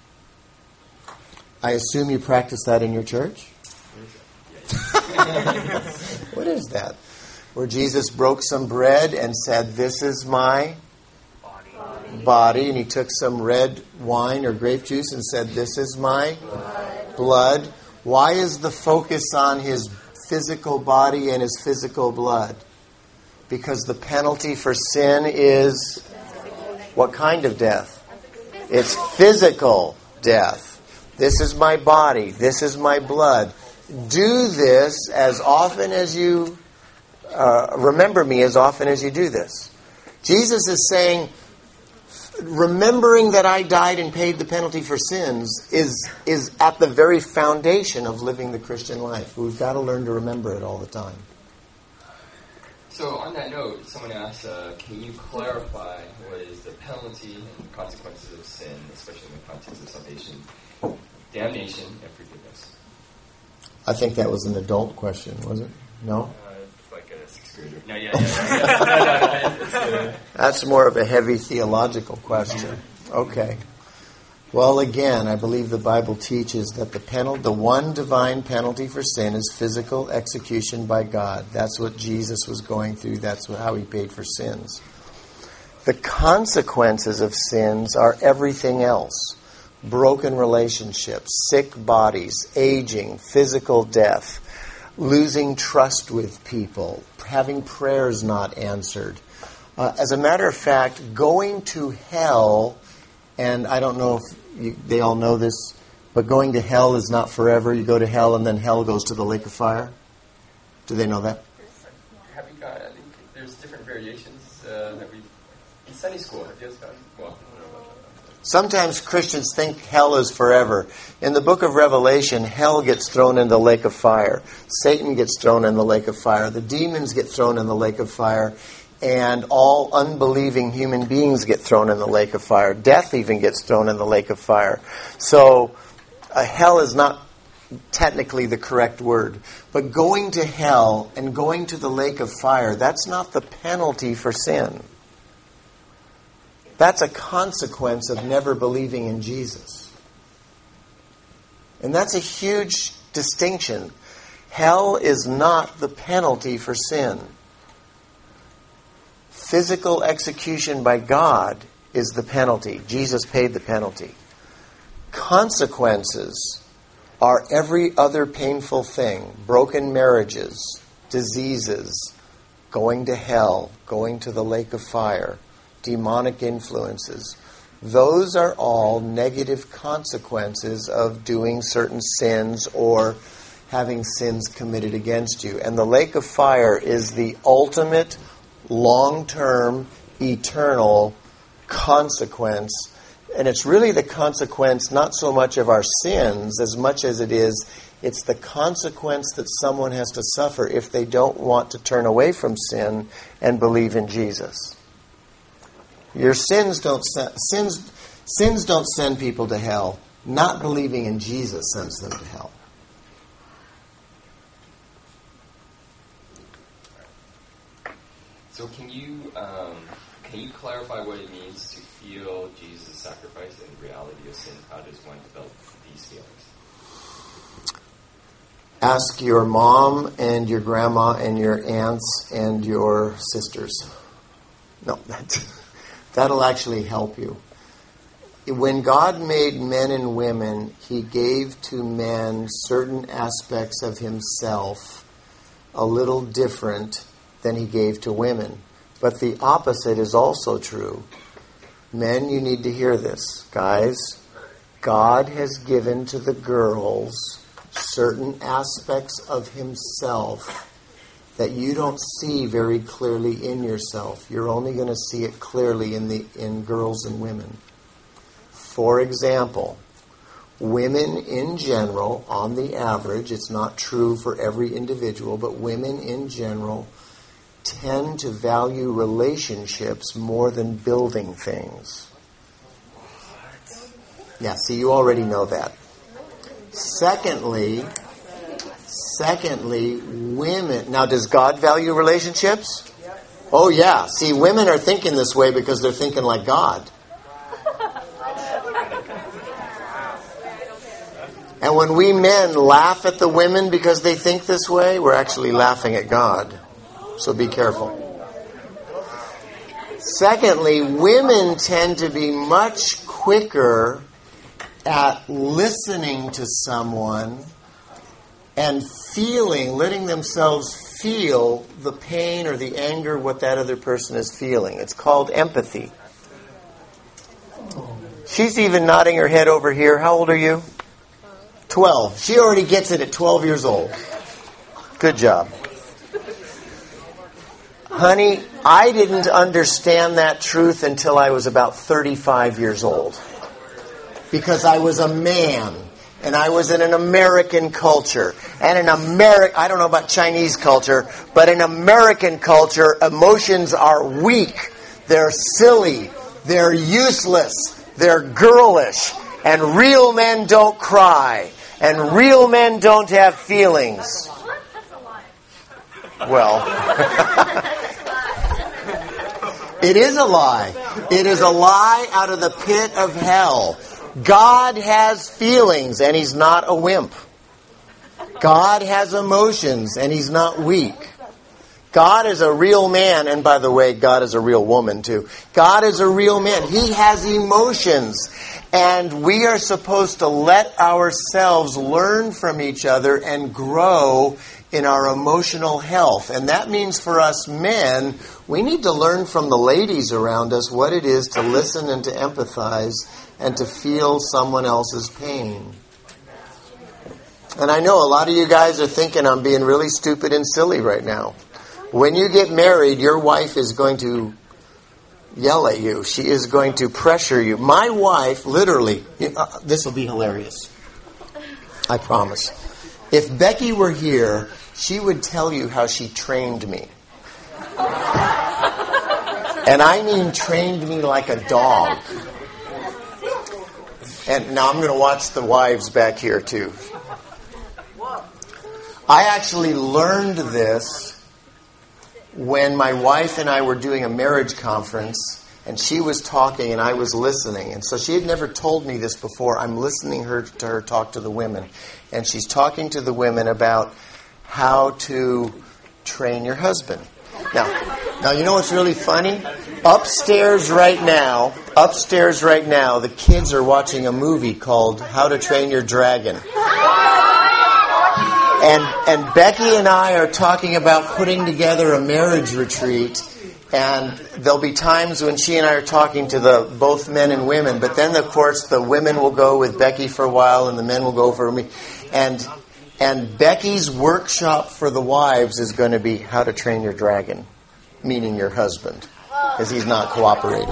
I assume you practice that in your church? What is that? Where Jesus broke some bread and said, "This is my body," and He took some red wine or grape juice and said, "This is my blood." Why is the focus on His physical body and His physical blood? Because the penalty for sin is what kind of death? It's physical death. This is my body. This is my blood. Do this as often as you remember me, as often as you do this. Jesus is saying, remembering that I died and paid the penalty for sins is at the very foundation of living the Christian life. We've got to learn to remember it all the time. So on that note, someone asked, can you clarify what is the penalty and consequences of sin, especially in the context of salvation, damnation, and forgiveness? I think that was an adult question, was it? No? It's like a 6th grader. No, yeah. That's more of a heavy theological question. Okay. Well, again, I believe the Bible teaches that the one divine penalty for sin is physical execution by God. That's what Jesus was going through. That's how He paid for sins. The consequences of sins are everything else. broken relationships, sick bodies, aging, physical death, losing trust with people, having prayers not answered. As a matter of fact, going to hell, and I don't know if they all know this, but going to hell is not forever. You go to hell and then hell goes to the lake of fire. Do they know that? Have you got, I think there's different variations that we in Sunday school. Have you guys gotten? Well, I don't know about that. Sometimes Christians think hell is forever. In the book of Revelation, hell gets thrown in the lake of fire. Satan gets thrown in the lake of fire. The demons get thrown in the lake of fire. And all unbelieving human beings get thrown in the lake of fire. Death even gets thrown in the lake of fire. So hell is not technically the correct word. But going to hell and going to the lake of fire, that's not the penalty for sin. That's a consequence of never believing in Jesus. And that's a huge distinction. Hell is not the penalty for sin. Physical execution by God is the penalty. Jesus paid the penalty. Consequences are every other painful thing. Broken marriages, diseases, going to hell, going to the lake of fire, demonic influences. Those are all negative consequences of doing certain sins or having sins committed against you. And the lake of fire is the ultimate long-term, eternal consequence. And it's really the consequence not so much of our sins as much as it's the consequence that someone has to suffer if they don't want to turn away from sin and believe in Jesus. Your sins don't send people to hell. Not believing in Jesus sends them to hell. So can you clarify what it means to feel Jesus' sacrifice and the reality of sin? How does one develop these feelings? Ask your mom and your grandma and your aunts and your sisters. No, that'll actually help you. When God made men and women, He gave to men certain aspects of Himself a little different than He gave to women. But the opposite is also true. Men, you need to hear this. Guys, God has given to the girls certain aspects of Himself that you don't see very clearly in yourself. You're only going to see it clearly in girls and women. For example, women in general, on the average, it's not true for every individual, but women in general tend to value relationships more than building things. Yeah, see, you already know that. Secondly, women... Now, does God value relationships? Oh, yeah. See, women are thinking this way because they're thinking like God. And when we men laugh at the women because they think this way, we're actually laughing at God. So be careful. Secondly, women tend to be much quicker at listening to someone and letting themselves feel the pain or the anger what that other person is feeling. It's called empathy. She's even nodding her head over here. How old are you? 12. She already gets it at 12 years old. Good job. Honey, I didn't understand that truth until I was about 35 years old. Because I was a man, and I was in an American culture. And I don't know about Chinese culture, but in American culture, emotions are weak. They're silly. They're useless. They're girlish. And real men don't cry. And real men don't have feelings. Well, it is a lie. It is a lie out of the pit of hell. God has feelings, and He's not a wimp. God has emotions, and He's not weak. God is a real man, and by the way, God is a real woman too. God is a real man. He has emotions, and we are supposed to let ourselves learn from each other and grow in our emotional health. And that means for us men, we need to learn from the ladies around us what it is to listen and to empathize and to feel someone else's pain. And I know a lot of you guys are thinking I'm being really stupid and silly right now. When you get married, your wife is going to yell at you. She is going to pressure you. My wife, literally, this will be hilarious. I promise. If Becky were here, she would tell you how she trained me. And I mean trained me like a dog. And now I'm going to watch the wives back here too. I actually learned this when my wife and I were doing a marriage conference, and she was talking and I was listening. And so she had never told me this before. I'm listening to her talk to the women. And she's talking to the women about how to train your husband. Now, you know what's really funny? Upstairs right now, the kids are watching a movie called How to Train Your Dragon. And Becky and I are talking about putting together a marriage retreat, and there'll be times when she and I are talking to both men and women, but then of course the women will go with Becky for a while and the men will go for me. And Becky's workshop for the wives is going to be how to train your dragon, meaning your husband, because he's not cooperating.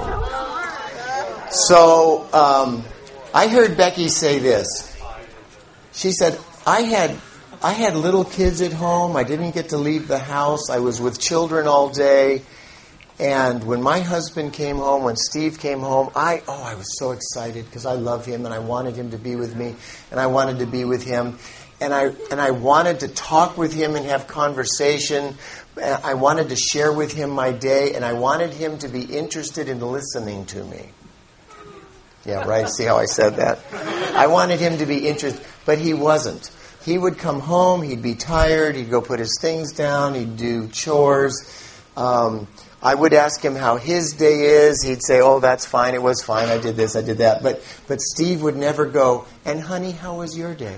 So I heard Becky say this. She said, I had little kids at home. I didn't get to leave the house. I was with children all day. And when my husband came home, when Steve came home, I was so excited because I love him and I wanted him to be with me and I wanted to be with him. And I wanted to talk with him and have conversation. I wanted to share with him my day, and I wanted him to be interested in listening to me. Yeah, right? See how I said that? I wanted him to be interested, but he wasn't. He would come home, he'd be tired, he'd go put his things down, he'd do chores. I would ask him how his day is. He'd say, oh, that's fine, it was fine, I did this, I did that. But Steve would never go, and honey, how was your day?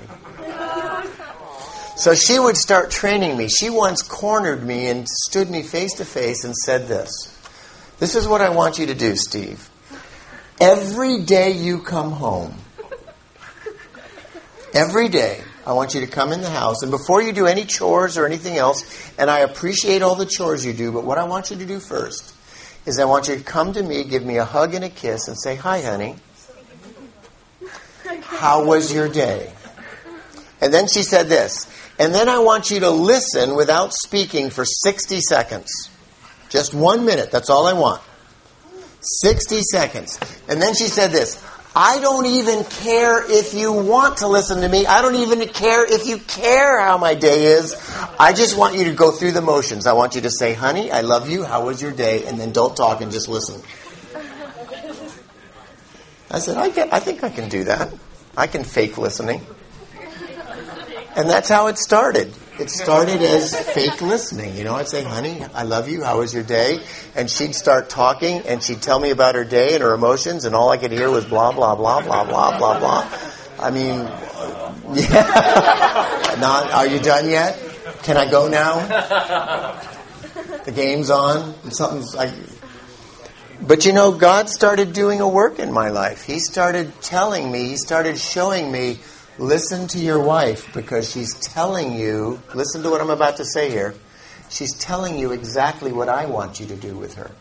So she would start training me. She once cornered me and stood me face to face and said this. This is what I want you to do, Steve. Every day you come home, every day, I want you to come in the house, and before you do any chores or anything else, and I appreciate all the chores you do, but what I want you to do first is I want you to come to me, give me a hug and a kiss, and say, hi, honey. How was your day? And then she said this, and then I want you to listen without speaking for 60 seconds. Just 1 minute, that's all I want. 60 seconds. And then she said this, I don't even care if you want to listen to me. I don't even care if you care how my day is. I just want you to go through the motions. I want you to say, honey, I love you. How was your day? And then don't talk and just listen. I said, I think I can do that. I can fake listening. And that's how it started. It started as fake listening. You know, I'd say, honey, I love you. How was your day? And she'd start talking, and she'd tell me about her day and her emotions, and all I could hear was blah, blah, blah, blah, blah, blah, blah. I mean, yeah. Not, are you done yet? Can I go now? The game's on. Something's like... But you know, God started doing a work in my life. He started telling me, He started showing me, listen to your wife, because she's telling you, listen to what I'm about to say here, she's telling you exactly what I want you to do with her.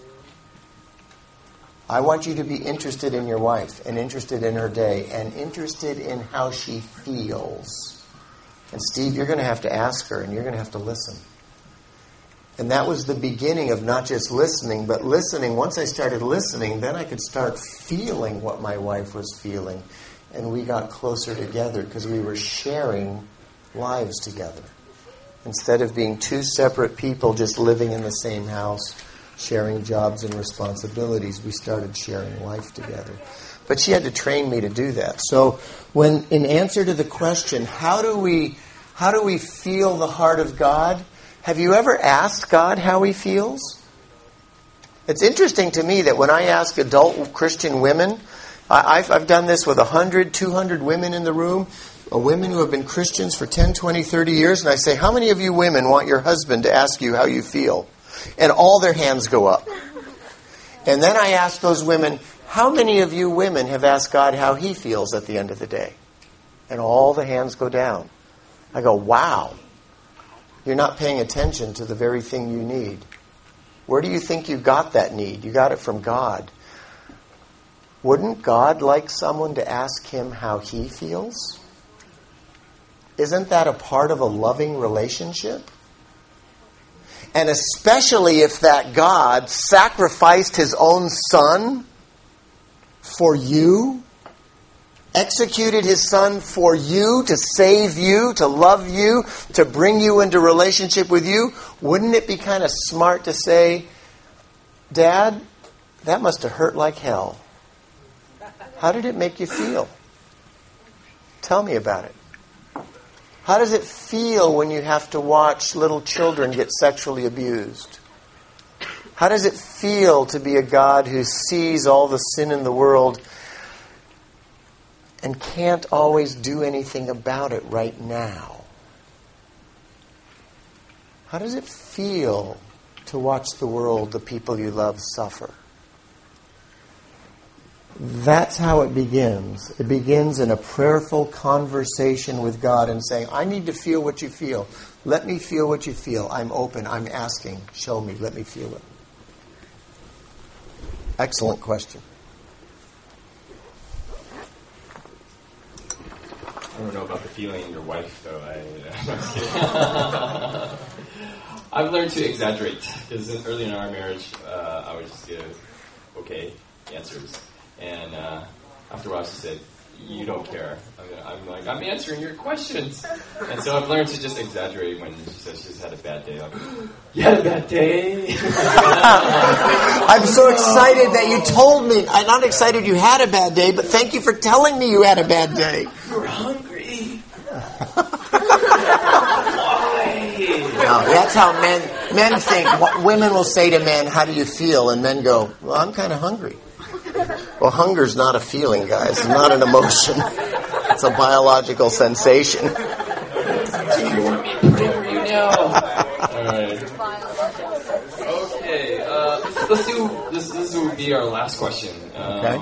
I want you to be interested in your wife, and interested in her day, and interested in how she feels. And Steve, you're going to have to ask her, and you're going to have to listen. And that was the beginning of not just listening, but listening. Once I started listening, then I could start feeling what my wife was feeling. And we got closer together because we were sharing lives together. Instead of being two separate people just living in the same house, sharing jobs and responsibilities, we started sharing life together. But she had to train me to do that. So in answer to the question, how do we feel the heart of God? Have you ever asked God how He feels? It's interesting to me that when I ask adult Christian women, I've done this with 100, 200 women in the room, women who have been Christians for 10, 20, 30 years, and I say, how many of you women want your husband to ask you how you feel? And all their hands go up. And then I ask those women, how many of you women have asked God how He feels at the end of the day? And all the hands go down. I go, wow, you're not paying attention to the very thing you need. Where do you think you got that need? You got it from God. Wouldn't God like someone to ask Him how He feels? Isn't that a part of a loving relationship? And especially if that God sacrificed His own Son for you, executed His Son for you, to save you, to love you, to bring you into relationship with you, wouldn't it be kind of smart to say, Dad, that must have hurt like hell. How did it make you feel? Tell me about it. How does it feel when you have to watch little children get sexually abused? How does it feel to be a God who sees all the sin in the world and can't always do anything about it right now? How does it feel to watch the world, the people you love, suffer? That's how it begins. It begins in a prayerful conversation with God and saying, I need to feel what you feel. Let me feel what you feel. I'm open. I'm asking. Show me. Let me feel it. Excellent question. I don't know about the feeling in your wife, though. I've learned to exaggerate, because early in our marriage, I would just give okay answers. And after a while, she said, you don't care. I'm like, I'm answering your questions. And so I've learned to just exaggerate when she says she's had a bad day. Like, you had a bad day? I'm so excited that you told me. I'm not excited you had a bad day, but thank you for telling me you had a bad day. You were hungry. No, that's how men think. Women will say to men, how do you feel? And men go, well, I'm kind of hungry. Well, hunger's not a feeling, guys. It's not an emotion. It's a biological sensation. Do you want me to pray for you now? All right. Okay. Let's do this. This will be our last question. Okay.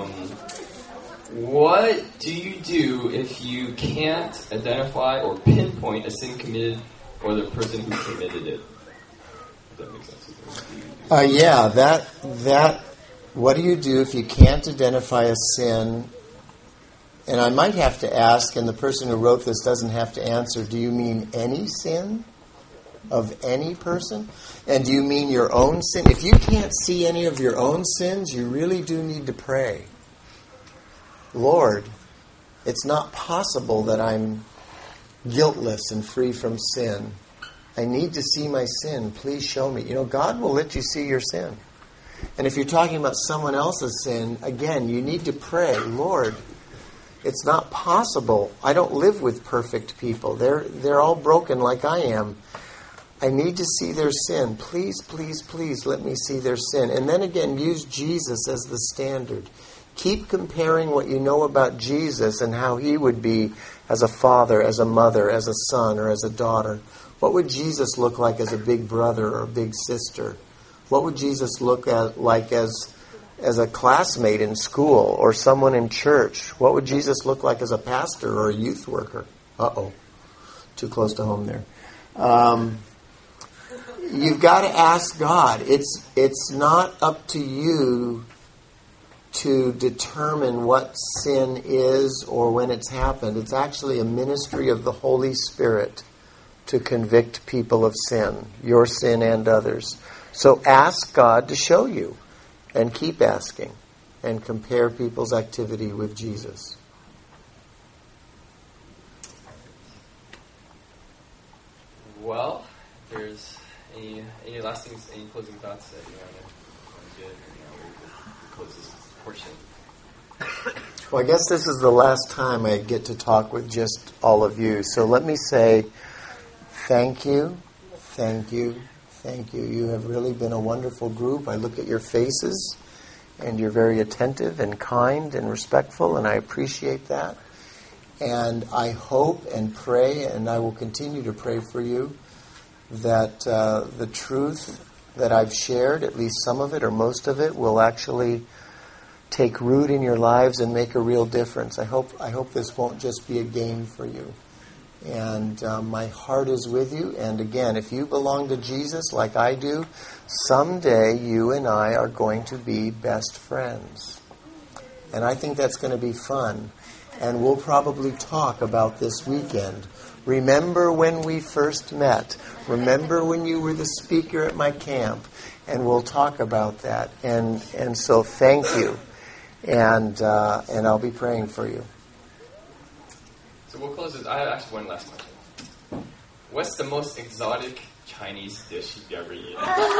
What do you do if you can't identify or pinpoint a sin committed or the person who committed it? If that makes sense. Yeah, that. What do you do if you can't identify a sin? And I might have to ask, and the person who wrote this doesn't have to answer, do you mean any sin of any person? And do you mean your own sin? If you can't see any of your own sins, you really do need to pray. Lord, it's not possible that I'm guiltless and free from sin. I need to see my sin. Please show me. God will let you see your sin. And if you're talking about someone else's sin, again, you need to pray, Lord, it's not possible. I don't live with perfect people. They're all broken like I am. I need to see their sin. Please, please, please let me see their sin. And then again, use Jesus as the standard. Keep comparing what you know about Jesus and how He would be as a father, as a mother, as a son, or as a daughter. What would Jesus look like as a big brother or a big sister? What would Jesus look like as a classmate in school or someone in church? What would Jesus look like as a pastor or a youth worker? Uh-oh. Too close to home there. You've got to ask God. It's not up to you to determine what sin is or when it's happened. It's actually a ministry of the Holy Spirit to convict people of sin, your sin and others. So ask God to show you, and keep asking, and compare people's activity with Jesus. Well, if there's any last things, any closing thoughts that you want to get, close this portion. Well, I guess this is the last time I get to talk with just all of you. So let me say thank you. Thank you. Thank you. You have really been a wonderful group. I look at your faces, and you're very attentive and kind and respectful, and I appreciate that. And I hope and pray, and I will continue to pray for you, that the truth that I've shared, at least some of it or most of it, will actually take root in your lives and make a real difference. I hope this won't just be a game for you. And my heart is with you. And again, if you belong to Jesus like I do, someday you and I are going to be best friends. And I think that's going to be fun. And we'll probably talk about this weekend. Remember when we first met. Remember when you were the speaker at my camp. And we'll talk about that. And so thank you. And I'll be praying for you. So we'll close this. I have actually one last question. What's the most exotic Chinese dish you've ever eaten?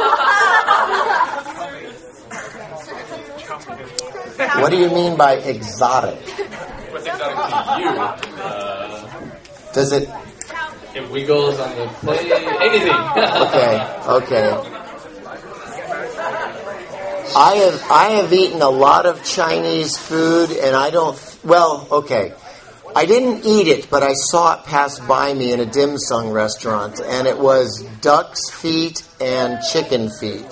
What do you mean by exotic? What's exotic to you? Does it... It wiggles on the plate. Anything. Okay. I have eaten a lot of Chinese food, and I don't... Well, okay. I didn't eat it, but I saw it pass by me in a dim sum restaurant, and it was duck's feet and chicken feet.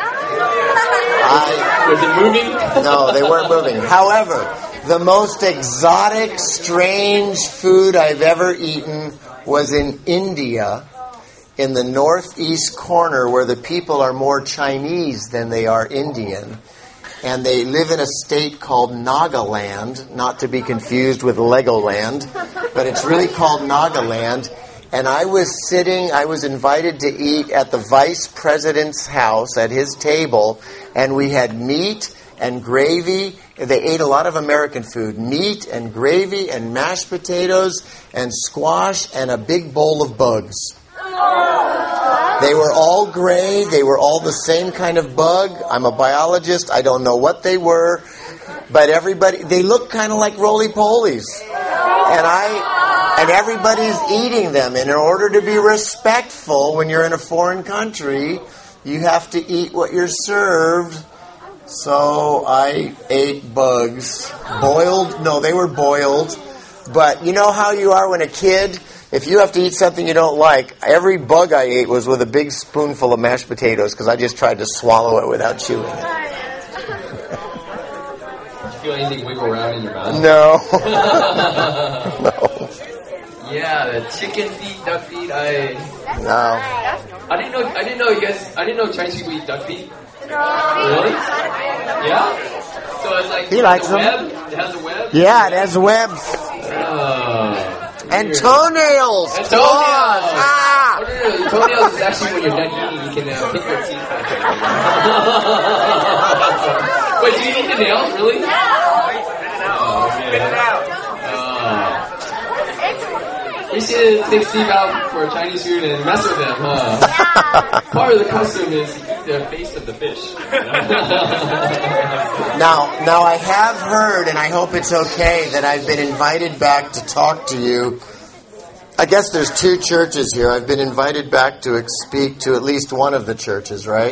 Was it moving? No, they weren't moving. However, the most exotic, strange food I've ever eaten was in India, in the northeast corner, where the people are more Chinese than they are Indian. And they live in a state called Nagaland, not to be confused with Legoland, but it's really called Nagaland. And I was invited to eat at the vice president's house at his table, and we had meat and gravy. They ate a lot of American food. Meat and gravy and mashed potatoes and squash and a big bowl of bugs. They were all gray. They were all the same kind of bug. I'm a biologist. I don't know what they were. But they look kind of like roly-polies. And everybody's eating them. And in order to be respectful when you're in a foreign country, you have to eat what you're served. So I ate bugs. Boiled? No, they were boiled. But you know how you are when a kid... If you have to eat something you don't like, every bug I ate was with a big spoonful of mashed potatoes because I just tried to swallow it without chewing it. Did you feel anything wiggle around in your mouth? No. No. Yeah, the chicken feet, duck feet, No. I didn't know Chinese people eat duck feet. Really? Yeah? So it's like He likes them. Web? It has a web? Yeah, it has webs. And toenails! And Claws! Ah! Toenails is actually when you're done eating, you can pick your teeth back. Wait, do you eat the nails, really? Spit it out. We should take Steve out for Chinese food and mess with them, huh? Part of the custom is to eat the face of the fish. Now I have heard, and I hope it's okay, that I've been invited back to talk to you. I guess there's 2 churches here. I've been invited back to speak to at least one of the churches, right?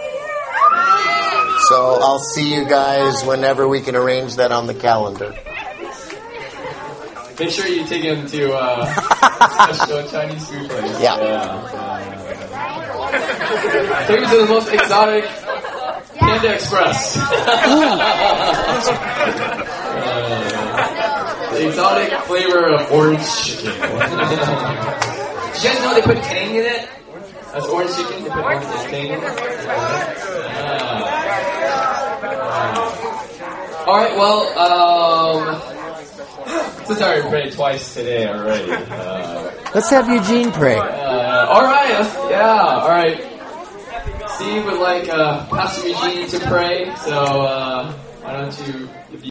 So I'll see you guys whenever we can arrange that on the calendar. Make sure you take him to a special Chinese food place. Yeah. Take him to the most exotic Panda Express. The exotic flavor of orange chicken. Did you guys know they put tang in it? That's orange chicken. They put tang in it. All right. Well, since I already prayed twice today already. Let's have Eugene pray. All right. All right. Steve would like Pastor Eugene to pray. So why don't you?